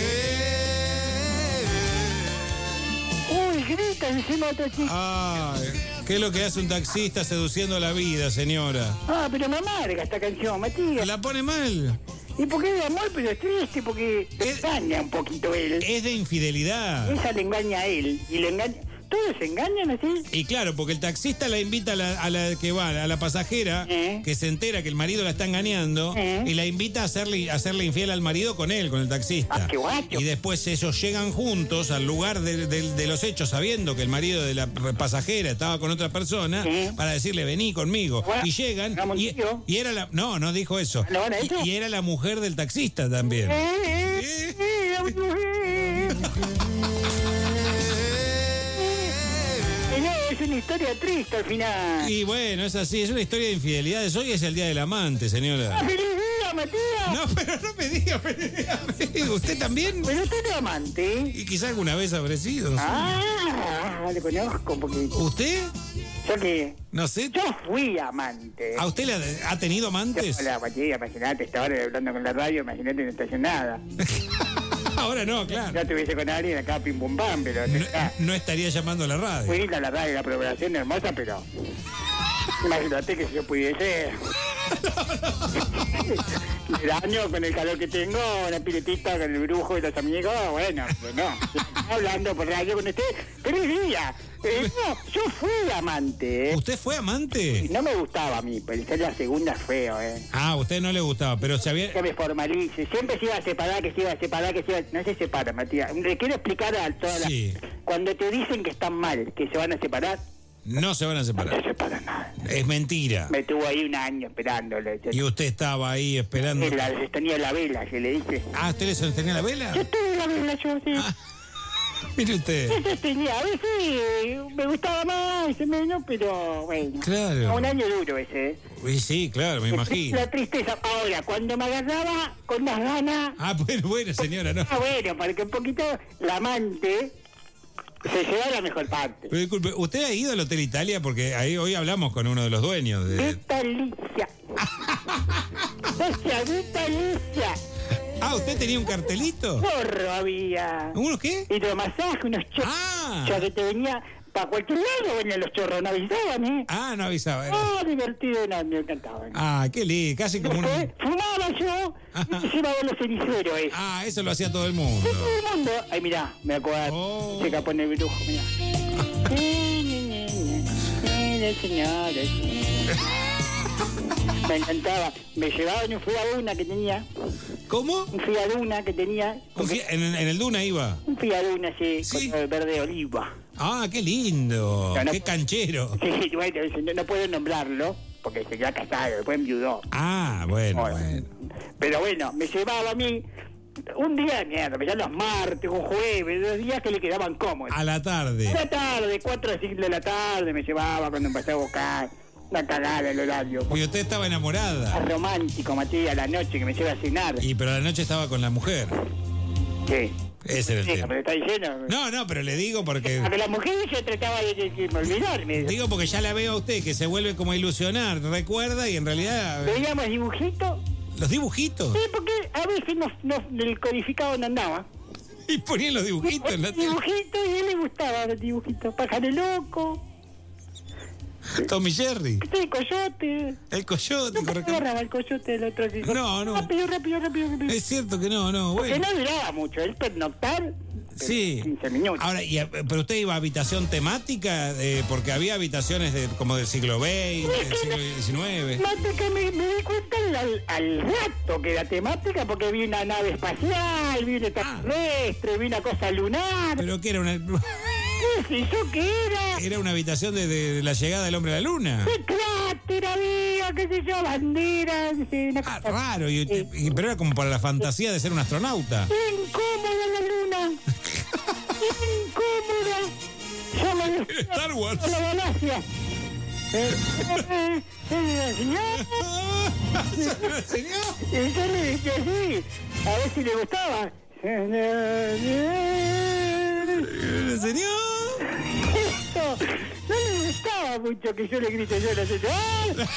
Uy, grita encima de otra chica. Ay, ¿qué es lo que hace un taxista seduciendo la vida, señora? Ah, pero me amarga esta canción, Matías. ¿La pone mal? Y porque es de amor, pero es triste, porque le engaña un poquito él. Es de infidelidad. Ella le engaña a él, y le engaña... ¿Todos se engañan así? Y claro, porque el taxista la invita a la, a la que va, a la pasajera, ¿Eh? que se entera que el marido la está engañando, ¿Eh? y la invita a hacerle, a hacerle infiel al marido con él, con el taxista. Ah, qué guacho. Y después ellos llegan juntos al lugar de, de- de los hechos, sabiendo que el marido de la pasajera estaba con otra persona, ¿Eh? para decirle, vení conmigo. Bueno, y llegan, hagamos y, un tío. y era la... No, no dijo eso. ¿No van a eso? Y, y era la mujer del taxista también. Eh, eh, eh, la mujer. Eh, no, es una historia triste al final. Y bueno, es así, es una historia de infidelidades. Hoy es el Día del Amante, señora. ¡Ah, feliz día, Matías! No, pero no me diga, feliz día. ¿Usted también? Pero usted es amante. Y quizá alguna vez habré sido. No sé. Ah, le conozco un poquito. ¿Usted? ¿Yo qué? No sé. Yo fui amante. ¿A usted le ha, ha tenido amantes? Hola, Matías, imagínate, estaba hablando con la radio, imagínate, no está haciendo nada. Ahora no, claro. Ya estuviese con alguien acá, pim pum pam, pero... No, no estaría llamando a la radio. Fui linda la radio, la programación hermosa, pero... Imagínate que si yo pudiese... El año con el calor que tengo, una piletita con el brujo y los amigos, bueno, pues no. Hablando por radio con usted, pero es día. Eh, no, yo fui amante. ¿eh? ¿Usted fue amante? No me gustaba a mí, pero ser la segunda es feo, ¿eh? Ah, a usted no le gustaba, pero se había... Que me formalice. Siempre se iba a separar, que se iba a separar, que se iba a... No se separa, Matías. Le quiero explicar a todas las... Sí. Cuando te dicen que están mal, que se van a separar, No se van a no separar. se separa nada. Es mentira. Me tuvo ahí un año esperándolo. Y usted estaba ahí esperando. La, se tenía la vela, se le dice. Ah, ¿usted le sostenía la vela? Yo tuve la vela, yo sí. Ah, mire usted. Eso tenía, a veces eh, me gustaba más, a veces menos, pero bueno. Claro. Un año duro ese, ¿eh? Sí, sí, claro, me imagino. La tristeza. Ahora, cuando me agarraba con más ganas... Ah, bueno, bueno, señora, no. Ah, bueno, porque un poquito la amante se lleva la mejor parte. Pero disculpe, ¿usted ha ido al Hotel Italia? Porque ahí hoy hablamos con uno de los dueños de... Italia. Italia. Ah, ¿usted tenía un cartelito? Porro había. ¿Unos qué? Hidromasaje, unos chorros. Ah. Ya que te venía para cualquier lado, venían los chorros, no avisaban, ¿eh? Ah, no avisaba. era- Ah, divertido, no, me encantaban. Ah, qué lindo, casi como un... Después, fumaba yo y se iba a ver los ceniceros, ¿eh? Ah, eso lo hacía todo el mundo. Todo el mundo. Ay, mirá, me acuerdo. Oh. Se capó en el brujo, mirá. Señores. Me encantaba. Me llevaban un Fiaduna que tenía. ¿Cómo? Un Fiaduna que tenía. Un fi- En, en el Duna iba. Un Fiaduna así, Sí. con verde oliva. Ah, qué lindo. No, no- Qué canchero. Sí, bueno, no, no puedo nombrarlo porque se queda casado, después enviudó. Ah, bueno, bueno. Pero bueno, me llevaba a mí un día de mierda, ya los martes, un jueves, dos días que le quedaban cómodos. A la tarde. A la tarde, cuatro o cinco de la tarde me llevaba cuando empecé a buscar. Una cagada el horario. Y usted estaba enamorada. Es romántico, Matías, a la noche que me lleva a cenar. Y pero a la noche estaba con la mujer. Sí. Ese era el Sí, tema. pero está diciendo. No, no, pero le digo porque... Porque la mujer yo trataba de, de- de olvidarme. Digo porque ya la veo a usted que se vuelve como a ilusionar, recuerda y en realidad... Veíamos dibujitos. ¿Los dibujitos? Sí, porque a veces no, no, el codificado no andaba. Y ponían los dibujitos en la tele. Dibujitos y a él le gustaban los dibujitos. Pájaro loco. Tommy Jerry. Sí, coyote. El coyote, No correcto. agarraba el coyote del otro. Así, No, no. Rápido, rápido, rápido. rápido. Es cierto que no, no, Porque bueno. no duraba mucho. El pernoctar. Sí. quince minutos. Ahora, y, a- pero usted iba a habitación temática, eh, porque había habitaciones de, como del siglo veinte, del siglo diecinueve. Mate que me, me di cuenta al, al rato que era temática porque vi una nave espacial, vi un extraterrestre, vi una cosa lunar. Pero que era una, ¿Qué sé yo qué era? era una habitación de, de- de la llegada del hombre a la luna. ¿Qué cráter había? ¿Qué sé yo? Banderas. Sí, una Ah, cosa raro, y, y- pero era como para la fantasía de ser un astronauta. incómoda la luna. Incómoda. Yo me decía Star Wars. a la galaxia. Eh, eh, eh, señor. ¿Señor? Y yo le decía así, a ver si le gustaba. ¿Señor? Eso, no le gustaba mucho que yo le grite yo la señor.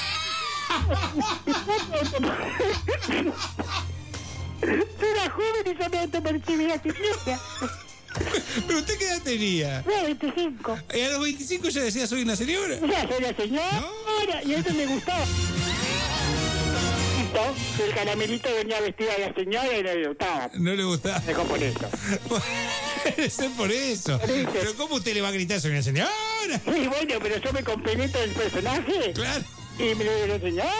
Era joven y yo me autopercibía así. ¿Pero usted qué edad tenía? veinticinco. Y a los veinticinco ya decía soy una señora. Ya soy la señora. Y eso me gustaba. El caramelito venía vestida de la señora y no le gustaba. No le gustaba. Dejó por eso. Puede ser por eso. Pero ¿cómo usted le va a gritar a una señora? Sí, bueno, pero yo me compenetro del personaje. Claro. Y me lo digo, señor.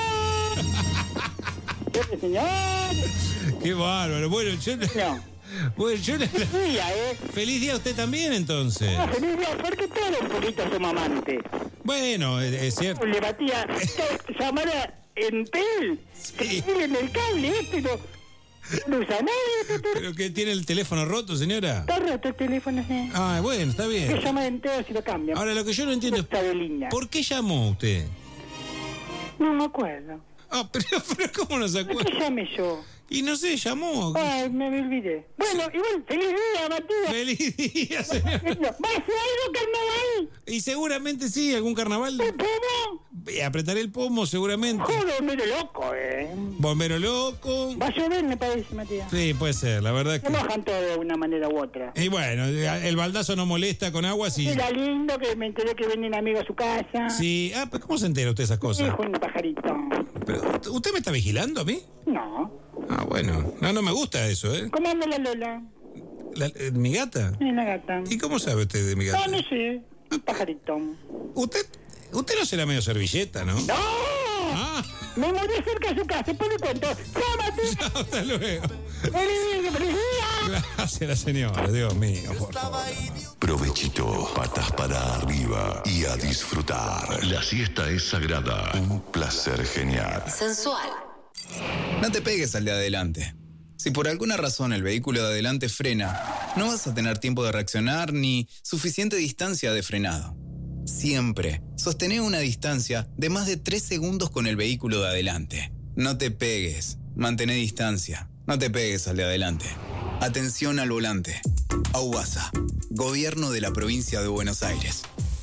Yo, señor. Qué bárbaro. Bueno, yo no. Bueno, yo Feliz día, ¿eh? Feliz día a usted también, entonces. Ah, feliz día, porque todos un poquito somos amantes. Bueno, es, es cierto. Le batía llamada en tel, Sí. en el cable este, no, no usa nadie. ¿Pero qué tiene el teléfono roto, señora? Está roto el teléfono, sí. Ah, bueno, está Se bien. llama en tel si lo cambian. Ahora, lo que yo no entiendo es, Está de línea. ¿por qué llamó usted? No me acuerdo. Ah, pero, pero ¿cómo no se ¿Por acuerda? qué llamé yo? Y no sé, llamó. Ay, me, me olvidé. Bueno, igual, feliz día, Matías. Feliz día, señor. ¿Va a ser algo carnaval? Y seguramente sí, algún carnaval. ¿El pomo? Eh, Apretaré el pomo, seguramente. Joder, medio loco, eh. Bombero loco. Va a llover, me parece, Matías. Sí, puede ser, la verdad Se que. mojan todo de una manera u otra. Y bueno, el baldazo no molesta con agua, sí. Era lindo que me enteré que vienen amigos a su casa. Sí, ah, pues ¿cómo se entera usted esas cosas? Dijo un pajarito. Pero, ¿usted me está vigilando a mí? No. Ah, bueno. No, no me gusta eso, ¿eh? ¿Cómo anda la Lola? La- eh, ¿Mi gata? Es la gata. ¿Y cómo sabe usted de mi No, gata? no sé. Un pajarito. ¿Usted, usted no será medio servilleta, ¿no? ¡No! Ah. Me mudé cerca de su casa, después le cuento. ¡Llámate! Hasta luego. ¡Feliz feliz día! Gracias, la señora. Dios mío, por favor. Provechito, patas para arriba y a disfrutar. La siesta es sagrada. Un placer genial. Sensual. No te pegues al de adelante. Si por alguna razón el vehículo de adelante frena, no vas a tener tiempo de reaccionar ni suficiente distancia de frenado. Siempre sostené una distancia de más de tres segundos con el vehículo de adelante. No te pegues, mantén distancia. No te pegues al de adelante. Atención al volante. AUBASA, Gobierno de la Provincia de Buenos Aires.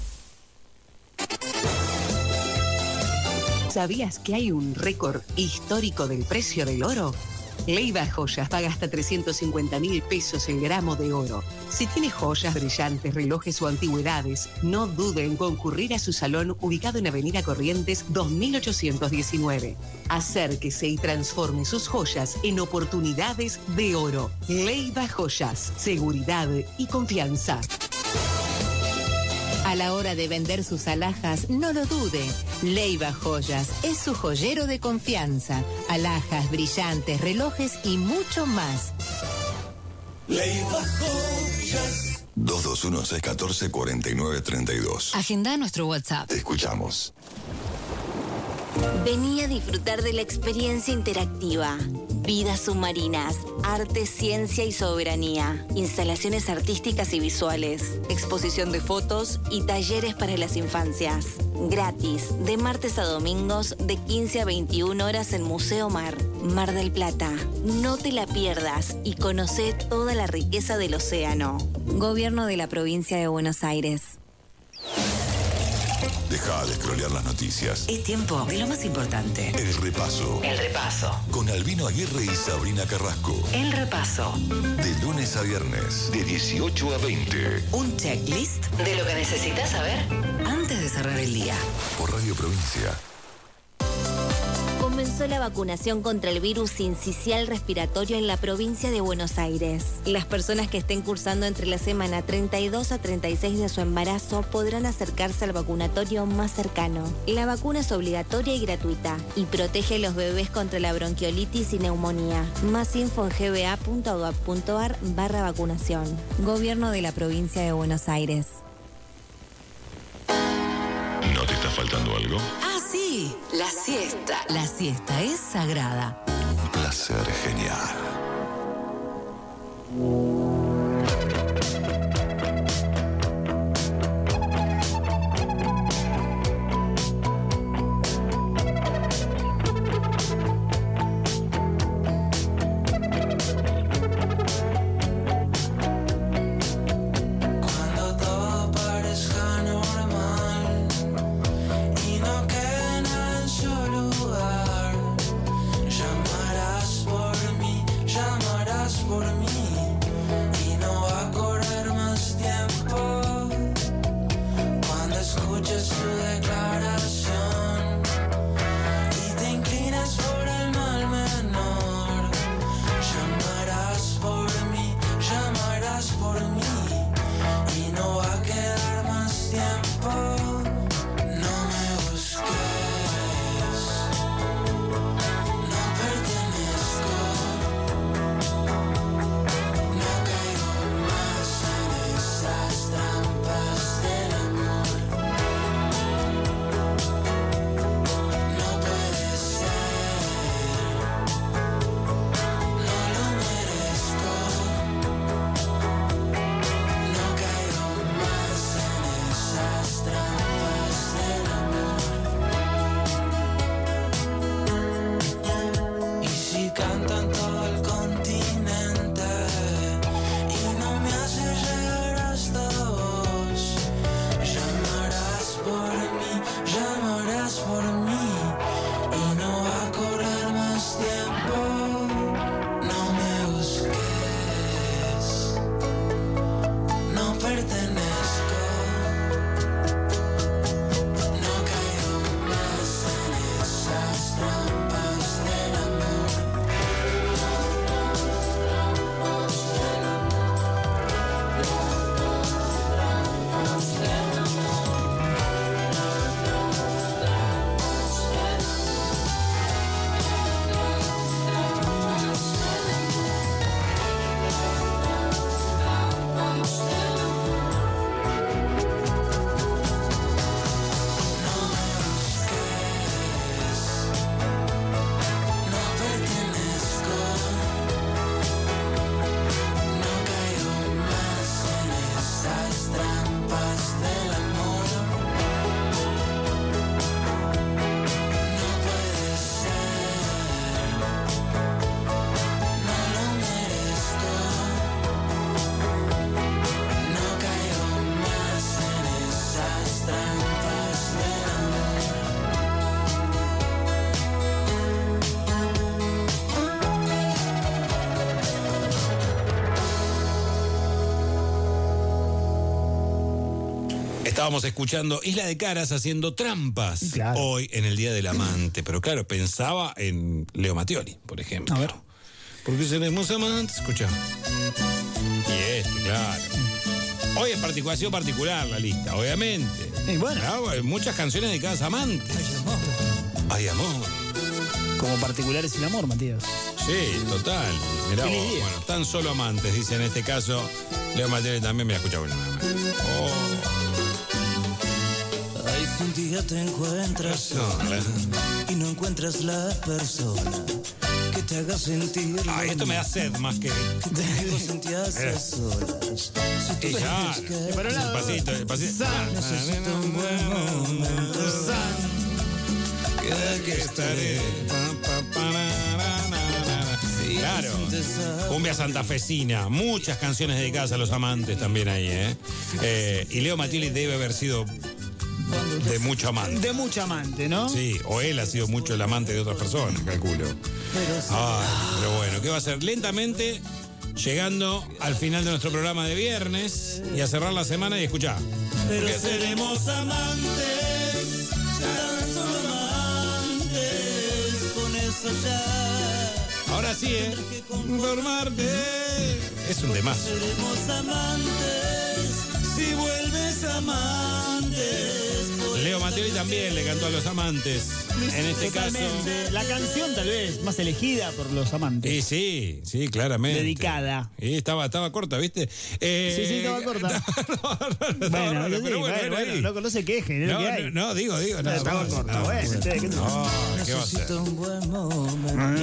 ¿Sabías que hay un récord histórico del precio del oro? Leiva Joyas paga hasta trescientos cincuenta mil pesos el gramo de oro. Si tienes joyas, brillantes, relojes o antigüedades, no dude en concurrir a su salón ubicado en Avenida Corrientes dos mil ochocientos diecinueve. Acérquese y transforme sus joyas en oportunidades de oro. Leiva Joyas, seguridad y confianza. A la hora de vender sus alhajas, no lo dude. Leiva Joyas es su joyero de confianza. Alhajas, brillantes, relojes y mucho más. Leiva Joyas. dos dos uno, seis uno cuatro, cuatro nueve tres dos. Agenda nuestro WhatsApp. Te escuchamos. Vení a disfrutar de la experiencia interactiva. Vidas submarinas, arte, ciencia y soberanía. Instalaciones artísticas y visuales. Exposición de fotos y talleres para las infancias. Gratis, de martes a domingos, de quince a veintiuna horas en Museo Mar, Mar del Plata. No te la pierdas y conocé toda la riqueza del océano. Gobierno de la Provincia de Buenos Aires. Deja de scrollear las noticias. Es tiempo de lo más importante. El repaso. El repaso. Con Albino Aguirre y Sabrina Carrasco. El repaso. De lunes a viernes, de dieciocho a veinte. Un checklist de lo que necesitas saber antes de cerrar el día. Por Radio Provincia. Comenzó la vacunación contra el virus sincicial respiratorio en la provincia de Buenos Aires. Las personas que estén cursando entre la semana treinta y dos a treinta y seis de su embarazo podrán acercarse al vacunatorio más cercano. La vacuna es obligatoria y gratuita y protege a los bebés contra la bronquiolitis y neumonía. Más info en gba.gov.ar barra vacunación. Gobierno de la provincia de Buenos Aires. ¿No te está faltando algo? Ah, sí, la siesta. La siesta es sagrada. Un placer genial. Cuando todo parezca normal y no quede nada en su lugar, llamarás por mí, llamarás por mí. Estábamos escuchando Isla de Caras haciendo trampas claro. hoy en el Día del Amante. Pero claro, pensaba en Leo Mattioli, por ejemplo. A ver. ¿Por qué seremos amantes? Escucha. Y este, claro. Hoy es particular, ha sido particular la lista, obviamente. Y bueno. Claro, hay muchas canciones dedicadas a amantes. Ay, amor. Ay, amor. Como particular es el amor, Matías. Sí, total. Mirá vos, bueno, tan solo amantes, dice en este caso Leo Mattioli también me ha escuchado. Oh. Ay, si un día te encuentras sola y no encuentras la persona que te haga sentir. Ay, esto me da sed más que. Que te haga sentir a solas. Si tú y ya. que el pasito, el pasito. Necesito un buen momento. Que aquí estaré. Claro, cumbia santafesina, muchas canciones dedicadas a los amantes también ahí, ¿eh? eh y Leo Mattioli debe haber sido de mucho amante. De mucho amante, ¿no? Sí, o él ha sido mucho el amante de otras personas, calculo. Ay, pero bueno, ¿qué va a ser? Lentamente llegando al final de nuestro programa de viernes y a cerrar la semana y escuchá. Pero seremos amantes, tan solo amantes, con eso ya. Ahora sí, ¿eh? Conformarte. Es un demás. Seremos amantes, si vuelves amantes. Leo Mattioli también le cantó a los amantes. En este Totalmente. caso. La canción tal vez más elegida por los amantes. Y sí, sí, claramente. Dedicada. Y estaba, estaba corta, ¿viste? Eh, sí, sí, estaba corta. no, bueno, no, no, sí, pero bueno, bueno, bueno, bueno, loco, no se quejen, es no, lo que hay. No, no, digo, digo. No, estaba no, corta, no, bueno. No, ¿qué no, ¿qué va a hacer? Un buen momento.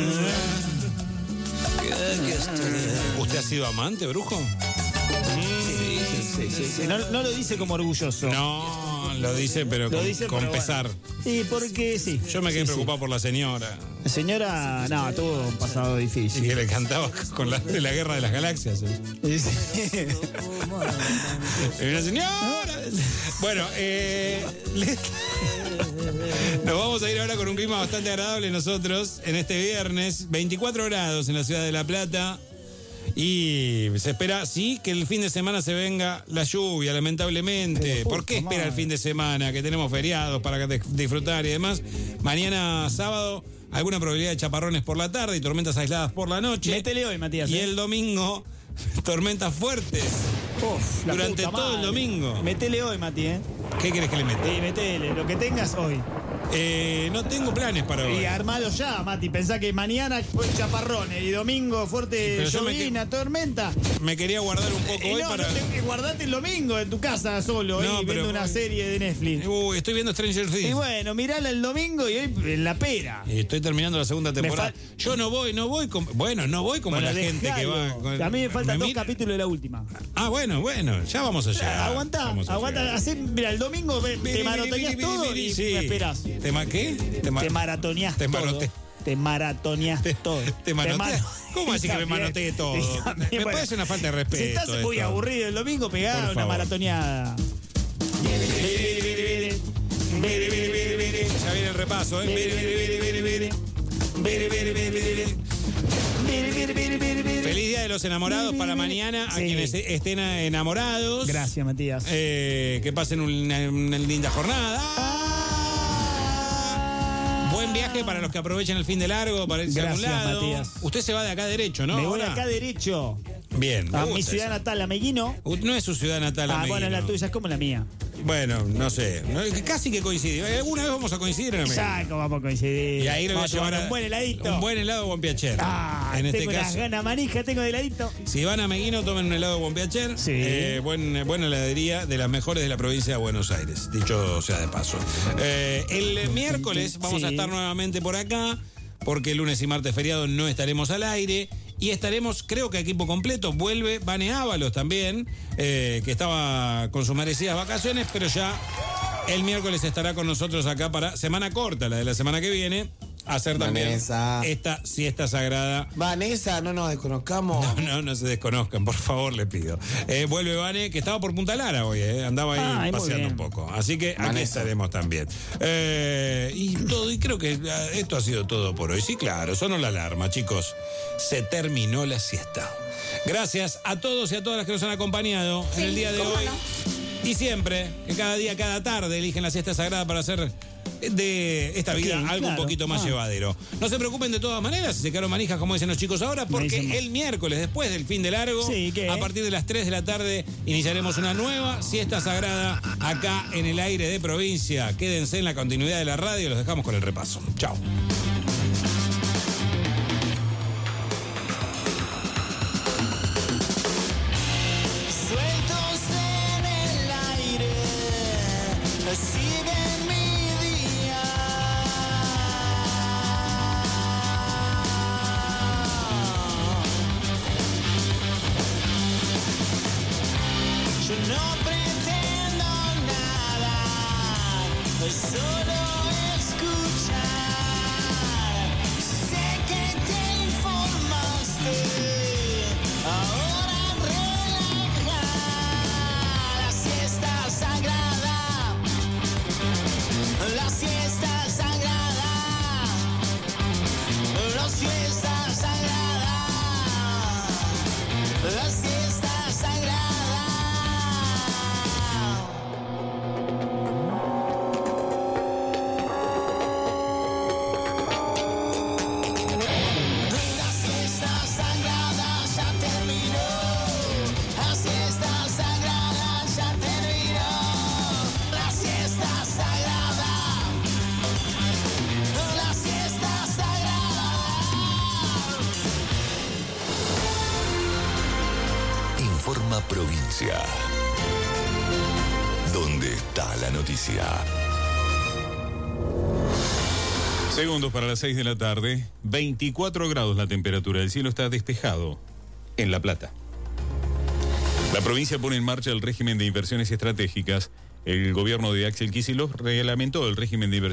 ¿Usted ha sido amante, brujo? Sí, sí, sí, sí, sí. No, no lo dice como orgulloso. No, lo dice, pero Lo con, dice, con pero pesar. Bueno. Sí, porque sí. Yo me quedé sí, preocupado sí. por la señora. La señora, no, tuvo un pasado difícil. Y que le cantaba con la, de la guerra de las galaxias. ¿eh? Sí. Y una señora. Bueno, eh, le... nos vamos a ir ahora con un clima bastante agradable nosotros en este viernes. veinticuatro grados en la ciudad de La Plata. Y se espera, sí, que el fin de semana se venga la lluvia, lamentablemente. ¿Por qué espera el fin de semana? Que tenemos feriados para disfrutar y demás. Mañana sábado, alguna probabilidad de chaparrones por la tarde y tormentas aisladas por la noche. Métele hoy, Matías. Y ¿eh? el domingo, tormentas fuertes. Uf, durante todo madre. el domingo. Métele hoy, Mati, ¿eh? ¿Qué querés que le meta? Sí, metele, lo que tengas hoy. Eh, no tengo planes para hoy. Y armalo ya, Mati. Pensá que mañana fue chaparrones y domingo fuerte llovina, tormenta. Me quería guardar un poco eh, hoy no, para. No te, guardate el domingo en tu casa solo, no, ahí, pero... viendo una serie de Netflix. Uy, estoy viendo Stranger Things. Y bueno, mirala el domingo y hoy en la pera. Y estoy terminando la segunda temporada. Yo no voy, no voy como. Bueno, no voy como bueno, la gente que va. Con... A mí me faltan me dos mira... capítulos de la última. Ah, bueno, bueno, ya vamos a llegar. Aguantá, aguanta. Hacé, mira, el domingo me, te maratoneás todo y sí. me esperás. ¿Te ma qué? Te, ma te maratoneás te todo. Marote. Te maratoneaste todo. Te manoteas. ¿Cómo así que me manoteé todo? Me bueno, parece una falta de respeto. Si estás muy esto. aburrido el domingo, pegá una maratoneada. Ya viene el repaso, ¿eh? Feliz Día de los Enamorados para mañana a sí. quienes estén enamorados. Gracias, Matías. Eh, que pasen una, una linda jornada. Ah. Buen viaje para los que aprovechen el fin de largo para irse Gracias, a algún lado. Matías. Usted se va de acá derecho, ¿no? Me voy Ahora. acá derecho. Bien. A mi ciudad eso. natal, Ameguino. No es su ciudad natal, Ah, Ameguino. bueno, la tuya es como la mía. Bueno, no sé. Casi que coincide. Alguna vez vamos a coincidir en Ameguino. Ya, ¿cómo vamos a coincidir? Y ahí lo voy a llevar a un buen heladito. Un buen helado Bompiacher. Ah, en tengo este unas caso, ganas manija, tengo de heladito. Si van a Ameguino, tomen un helado Bompiacher. Sí. Eh, buen, buena heladería de las mejores de la provincia de Buenos Aires. Dicho sea de paso. Eh, el miércoles vamos sí. a estar nuevamente por acá. Porque el lunes y martes feriado no estaremos al aire. Y estaremos, creo que equipo completo. Vuelve Vane Ábalos también, eh, que estaba con sus merecidas vacaciones, pero ya el miércoles estará con nosotros acá para semana corta, la de la semana que viene. Hacer también Vanessa. Esta siesta sagrada. Vanessa, no nos desconozcamos. No, no, no se desconozcan, por favor, le pido. Eh, vuelve Vane, que estaba por Punta Lara hoy, eh, andaba ahí Ay, paseando un poco. Así que Vanessa. Aquí estaremos también. Eh, y todo, y creo que esto ha sido todo por hoy. Sí, claro, sonó la alarma, chicos. Se terminó la siesta. Gracias a todos y a todas las que nos han acompañado sí, en el día de hoy. No? Y siempre, que cada día, cada tarde, eligen la siesta sagrada para hacer de esta vida Ok, algo claro. un poquito más Ah. llevadero. No se preocupen de todas maneras, si se quedaron manijas, como dicen los chicos ahora, porque Buenísimo. el miércoles, después del fin de largo, Sí, ¿qué? a partir de las tres de la tarde, iniciaremos una nueva siesta sagrada acá en el aire de provincia. Quédense en la continuidad de la radio, los dejamos con el repaso. Chao. Sueltos en el aire, sigue mi día. Yo no pretendo nada, solo escuchar. Sé que te informaste, ahora relaja. La siesta sagrada, la siesta sagrada, la siesta sagrada, la siesta sagrada. La siesta sagrada ya terminó. La siesta sagrada ya terminó. La siesta sagrada. La siesta sagrada. Informa Provincia. ¿Dónde está la noticia? Segundos para las seis de la tarde, veinticuatro grados la temperatura, el cielo está despejado en La Plata. La provincia pone en marcha el régimen de inversiones estratégicas. El gobierno de Axel Kicillof reglamentó el régimen de inversiones